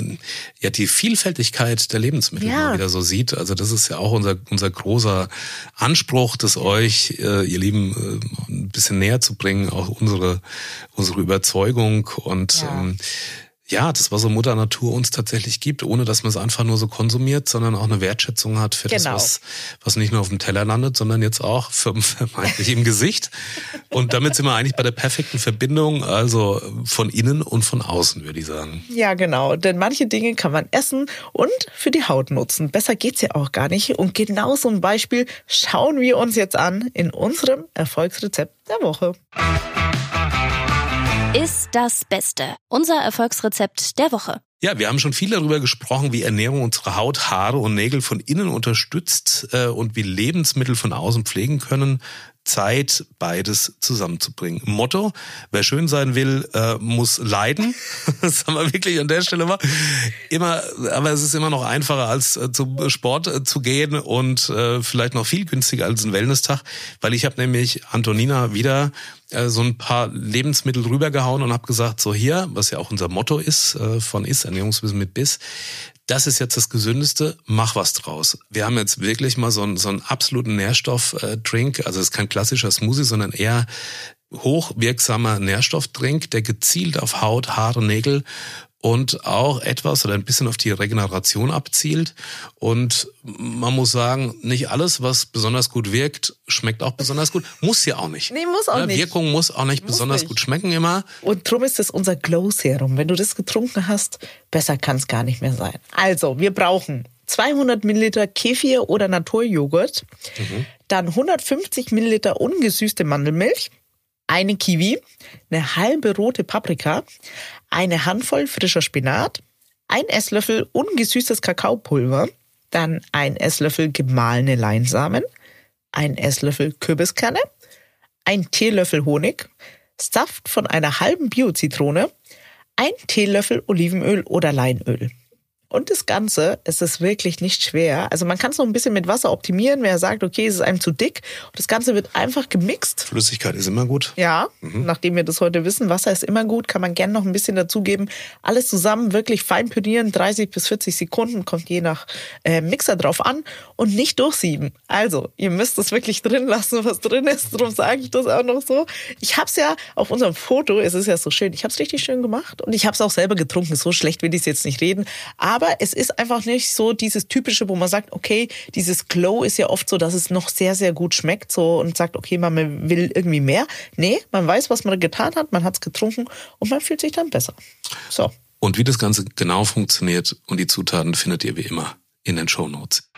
ja die Vielfältigkeit der Lebensmittel ja. mal wieder so sieht. Also das ist ja auch unser unser großer Anspruch, das euch, äh, ihr Lieben, äh, ein bisschen näher zu bringen, auch unsere unsere Überzeugung und ja. ähm, ja, das, was so Mutter Natur uns tatsächlich gibt, ohne dass man es einfach nur so konsumiert, sondern auch eine Wertschätzung hat für Genau. das, was, was nicht nur auf dem Teller landet, sondern jetzt auch für, vermeintlich im Gesicht. Und damit sind wir eigentlich bei der perfekten Verbindung, also von innen und von außen, würde ich sagen. Ja, genau. Denn manche Dinge kann man essen und für die Haut nutzen. Besser geht's ja auch gar nicht. Und genau so ein Beispiel schauen wir uns jetzt an in unserem Erfolgsrezept der Woche. Ist das Beste. Unser Erfolgsrezept der Woche. Ja, wir haben schon viel darüber gesprochen, wie Ernährung unsere Haut, Haare und Nägel von innen unterstützt äh, und wie Lebensmittel von außen pflegen können. Zeit, beides zusammenzubringen. Motto, wer schön sein will, äh, muss leiden. Das haben wir wirklich an der Stelle mal. Immer, aber es ist immer noch einfacher, als äh, zum Sport äh, zu gehen und äh, vielleicht noch viel günstiger als ein Wellness-Tag, weil ich habe nämlich Antonina wieder äh, so ein paar Lebensmittel rübergehauen und habe gesagt, so hier, was ja auch unser Motto ist, äh, von Ist, Ernährungswissen mit Biss, das ist jetzt das Gesündeste, mach was draus. Wir haben jetzt wirklich mal so einen, so einen absoluten Nährstoffdrink, also es ist kein klassischer Smoothie, sondern eher hochwirksamer Nährstoffdrink, der gezielt auf Haut, Haare, Nägel und auch etwas oder ein bisschen auf die Regeneration abzielt. Und man muss sagen, nicht alles, was besonders gut wirkt, schmeckt auch besonders gut. Muss ja auch nicht. Nee, muss auch ja, nicht. Wirkung muss auch nicht Muss besonders nicht. gut schmecken immer. Und drum ist es unser Glow Serum. Wenn du das getrunken hast, besser kann es gar nicht mehr sein. Also, wir brauchen zweihundert Milliliter Kefir oder Naturjoghurt, mhm. dann hundertfünfzig Milliliter ungesüßte Mandelmilch, eine Kiwi, eine halbe rote Paprika, eine Handvoll frischer Spinat, ein Esslöffel ungesüßtes Kakaopulver, dann ein Esslöffel gemahlene Leinsamen, ein Esslöffel Kürbiskerne, ein Teelöffel Honig, Saft von einer halben Bio-Zitrone, ein Teelöffel Olivenöl oder Leinöl. Und das Ganze, es ist wirklich nicht schwer. Also man kann es noch ein bisschen mit Wasser optimieren, wer sagt, okay, es ist einem zu dick. Und das Ganze wird einfach gemixt. Flüssigkeit ist immer gut. Ja, mhm. Nachdem wir das heute wissen, Wasser ist immer gut, kann man gerne noch ein bisschen dazugeben. Alles zusammen wirklich fein pürieren, dreißig bis vierzig Sekunden, kommt je nach äh, Mixer drauf an und nicht durchsieben. Also, ihr müsst es wirklich drin lassen, was drin ist. Darum sage ich das auch noch so. Ich habe es ja auf unserem Foto, es ist ja so schön, ich habe es richtig schön gemacht und ich habe es auch selber getrunken. So schlecht will ich es jetzt nicht reden. Aber Aber es ist einfach nicht so dieses Typische, wo man sagt, okay, dieses Glow ist ja oft so, dass es noch sehr, sehr gut schmeckt so und sagt, okay, man will irgendwie mehr. Nee, man weiß, was man getan hat, man hat es getrunken und man fühlt sich dann besser. So. Und wie das Ganze genau funktioniert und die Zutaten findet ihr wie immer in den Shownotes.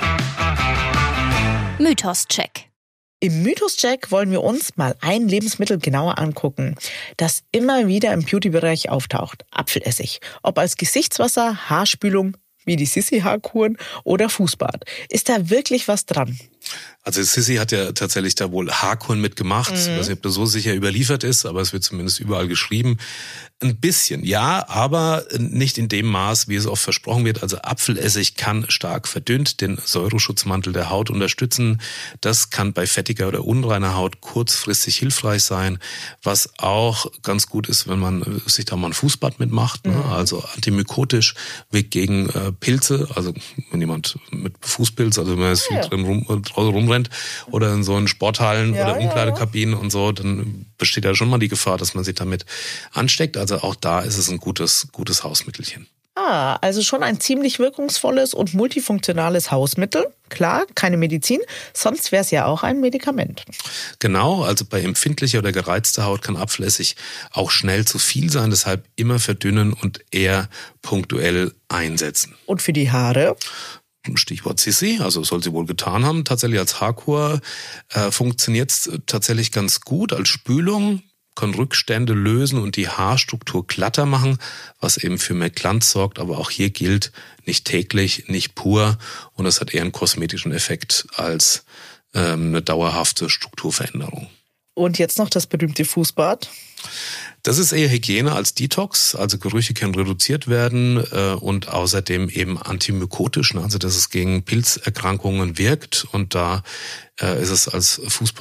Mythos-Check. Im Mythos-Check wollen wir uns mal ein Lebensmittel genauer angucken, das immer wieder im Beauty-Bereich auftaucht. Apfelessig. Ob als Gesichtswasser, Haarspülung, wie die Sissi-Haarkuren oder Fußbad. Ist da wirklich was dran? Also Sissi hat ja tatsächlich da wohl Haarkuren mitgemacht. Mhm. Ich weiß nicht, ob das so sicher überliefert ist, aber es wird zumindest überall geschrieben. Ein bisschen, ja, aber nicht in dem Maß, wie es oft versprochen wird. Also Apfelessig kann stark verdünnt den Säureschutzmantel der Haut unterstützen. Das kann bei fettiger oder unreiner Haut kurzfristig hilfreich sein. Was auch ganz gut ist, wenn man sich da mal ein Fußbad mitmacht. Ne? Mhm. Also antimykotisch, wirkt gegen äh, Pilze. Also wenn jemand mit Fußpilz, also wenn man jetzt viel ja. drin rum, draußen rumrennt oder in so einen Sporthallen ja, oder Umkleidekabinen ja, ja. und so, dann besteht ja schon mal die Gefahr, dass man sich damit ansteckt. Also auch da ist es ein gutes, gutes Hausmittelchen. Ah, also schon ein ziemlich wirkungsvolles und multifunktionales Hausmittel. Klar, keine Medizin, sonst wäre es ja auch ein Medikament. Genau, also bei empfindlicher oder gereizter Haut kann Apfelessig auch schnell zu viel sein, deshalb immer verdünnen und eher punktuell einsetzen. Und für die Haare? Stichwort Sissi, also soll sie wohl getan haben. Tatsächlich als Haarkur äh, funktioniert es tatsächlich ganz gut als Spülung, kann Rückstände lösen und die Haarstruktur glatter machen, was eben für mehr Glanz sorgt. Aber auch hier gilt, nicht täglich, nicht pur und das hat eher einen kosmetischen Effekt als ähm, eine dauerhafte Strukturveränderung. Und jetzt noch das berühmte Fußbad. Das ist eher Hygiene als Detox, also Gerüche können reduziert werden äh, und außerdem eben antimykotisch, ne? Also dass es gegen Pilzerkrankungen wirkt und da äh, ist es als Fußbad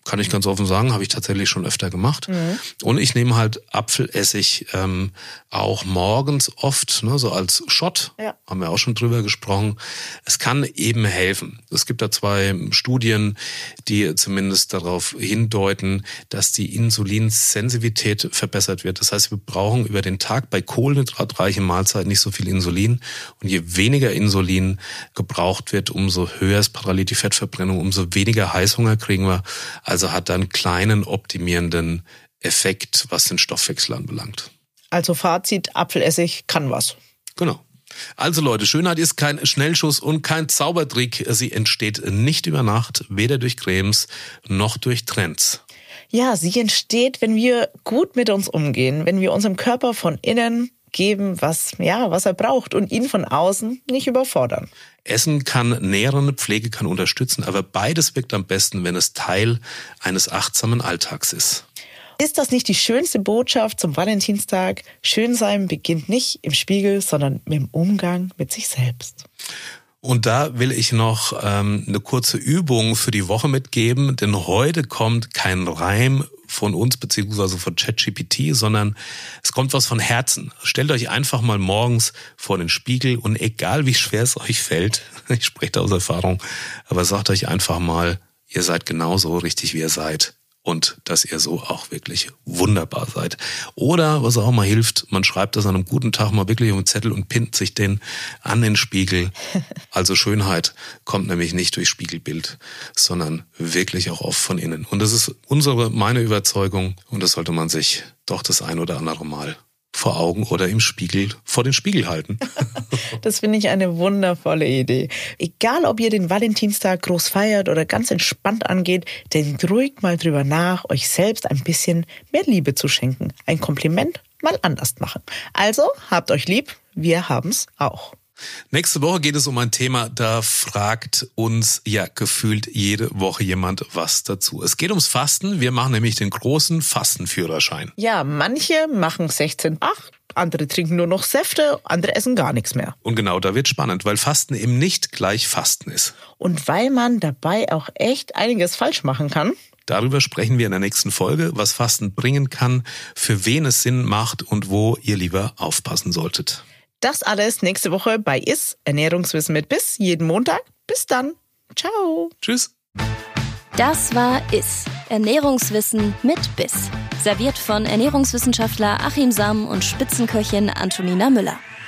kann ich ganz offen sagen, habe ich tatsächlich schon öfter gemacht. Mhm. Und ich nehme halt Apfelessig ähm, auch morgens oft, ne, so als Shot, ja. Haben wir auch schon drüber gesprochen. Es kann eben helfen. Es gibt da zwei Studien, die zumindest darauf hindeuten, dass die Insulinsensitivität verbessert wird. Das heißt, wir brauchen über den Tag bei kohlenhydratreichen Mahlzeiten nicht so viel Insulin. Und je weniger Insulin gebraucht wird, umso höher ist parallel die Fettverbrennung, umso weniger Heißhunger kriegen wir. Also hat er einen kleinen optimierenden Effekt, was den Stoffwechsel anbelangt. Also Fazit, Apfelessig kann was. Genau. Also Leute, Schönheit ist kein Schnellschuss und kein Zaubertrick. Sie entsteht nicht über Nacht, weder durch Cremes noch durch Trends. Ja, sie entsteht, wenn wir gut mit uns umgehen, wenn wir unserem Körper von innen geben, was, ja, was er braucht und ihn von außen nicht überfordern. Essen kann nähren, Pflege kann unterstützen, aber beides wirkt am besten, wenn es Teil eines achtsamen Alltags ist. Ist das nicht die schönste Botschaft zum Valentinstag? Schönsein beginnt nicht im Spiegel, sondern mit dem Umgang mit sich selbst. Und da will ich noch ähm, eine kurze Übung für die Woche mitgeben, denn heute kommt kein Reim von uns beziehungsweise von ChatGPT, sondern es kommt was von Herzen. Stellt euch einfach mal morgens vor den Spiegel und egal wie schwer es euch fällt, ich spreche da aus Erfahrung, aber sagt euch einfach mal, ihr seid genauso richtig, wie ihr seid. Und dass ihr so auch wirklich wunderbar seid. Oder, was auch mal hilft, man schreibt das an einem guten Tag mal wirklich auf einen Zettel und pinnt sich den an den Spiegel. Also Schönheit kommt nämlich nicht durch Spiegelbild, sondern wirklich auch oft von innen. Und das ist unsere, meine Überzeugung. Und das sollte man sich doch das ein oder andere Mal vor Augen oder im Spiegel, vor den Spiegel halten. Das finde ich eine wundervolle Idee. Egal, ob ihr den Valentinstag groß feiert oder ganz entspannt angeht, denkt ruhig mal drüber nach, euch selbst ein bisschen mehr Liebe zu schenken. Ein Kompliment mal anders machen. Also, habt euch lieb, wir haben's auch. Nächste Woche geht es um ein Thema, da fragt uns ja gefühlt jede Woche jemand was dazu. Es geht ums Fasten. Wir machen nämlich den großen Fastenführerschein. Ja, manche machen sechzehn acht, andere trinken nur noch Säfte, andere essen gar nichts mehr. Und genau, da wird spannend, weil Fasten eben nicht gleich Fasten ist. Und weil man dabei auch echt einiges falsch machen kann. Darüber sprechen wir in der nächsten Folge, was Fasten bringen kann, für wen es Sinn macht und wo ihr lieber aufpassen solltet. Das alles nächste Woche bei Is, Ernährungswissen mit Biss, jeden Montag. Bis dann. Ciao. Tschüss. Das war Is, Ernährungswissen mit Biss. Serviert von Ernährungswissenschaftler Achim Samm und Spitzenköchin Antonina Müller.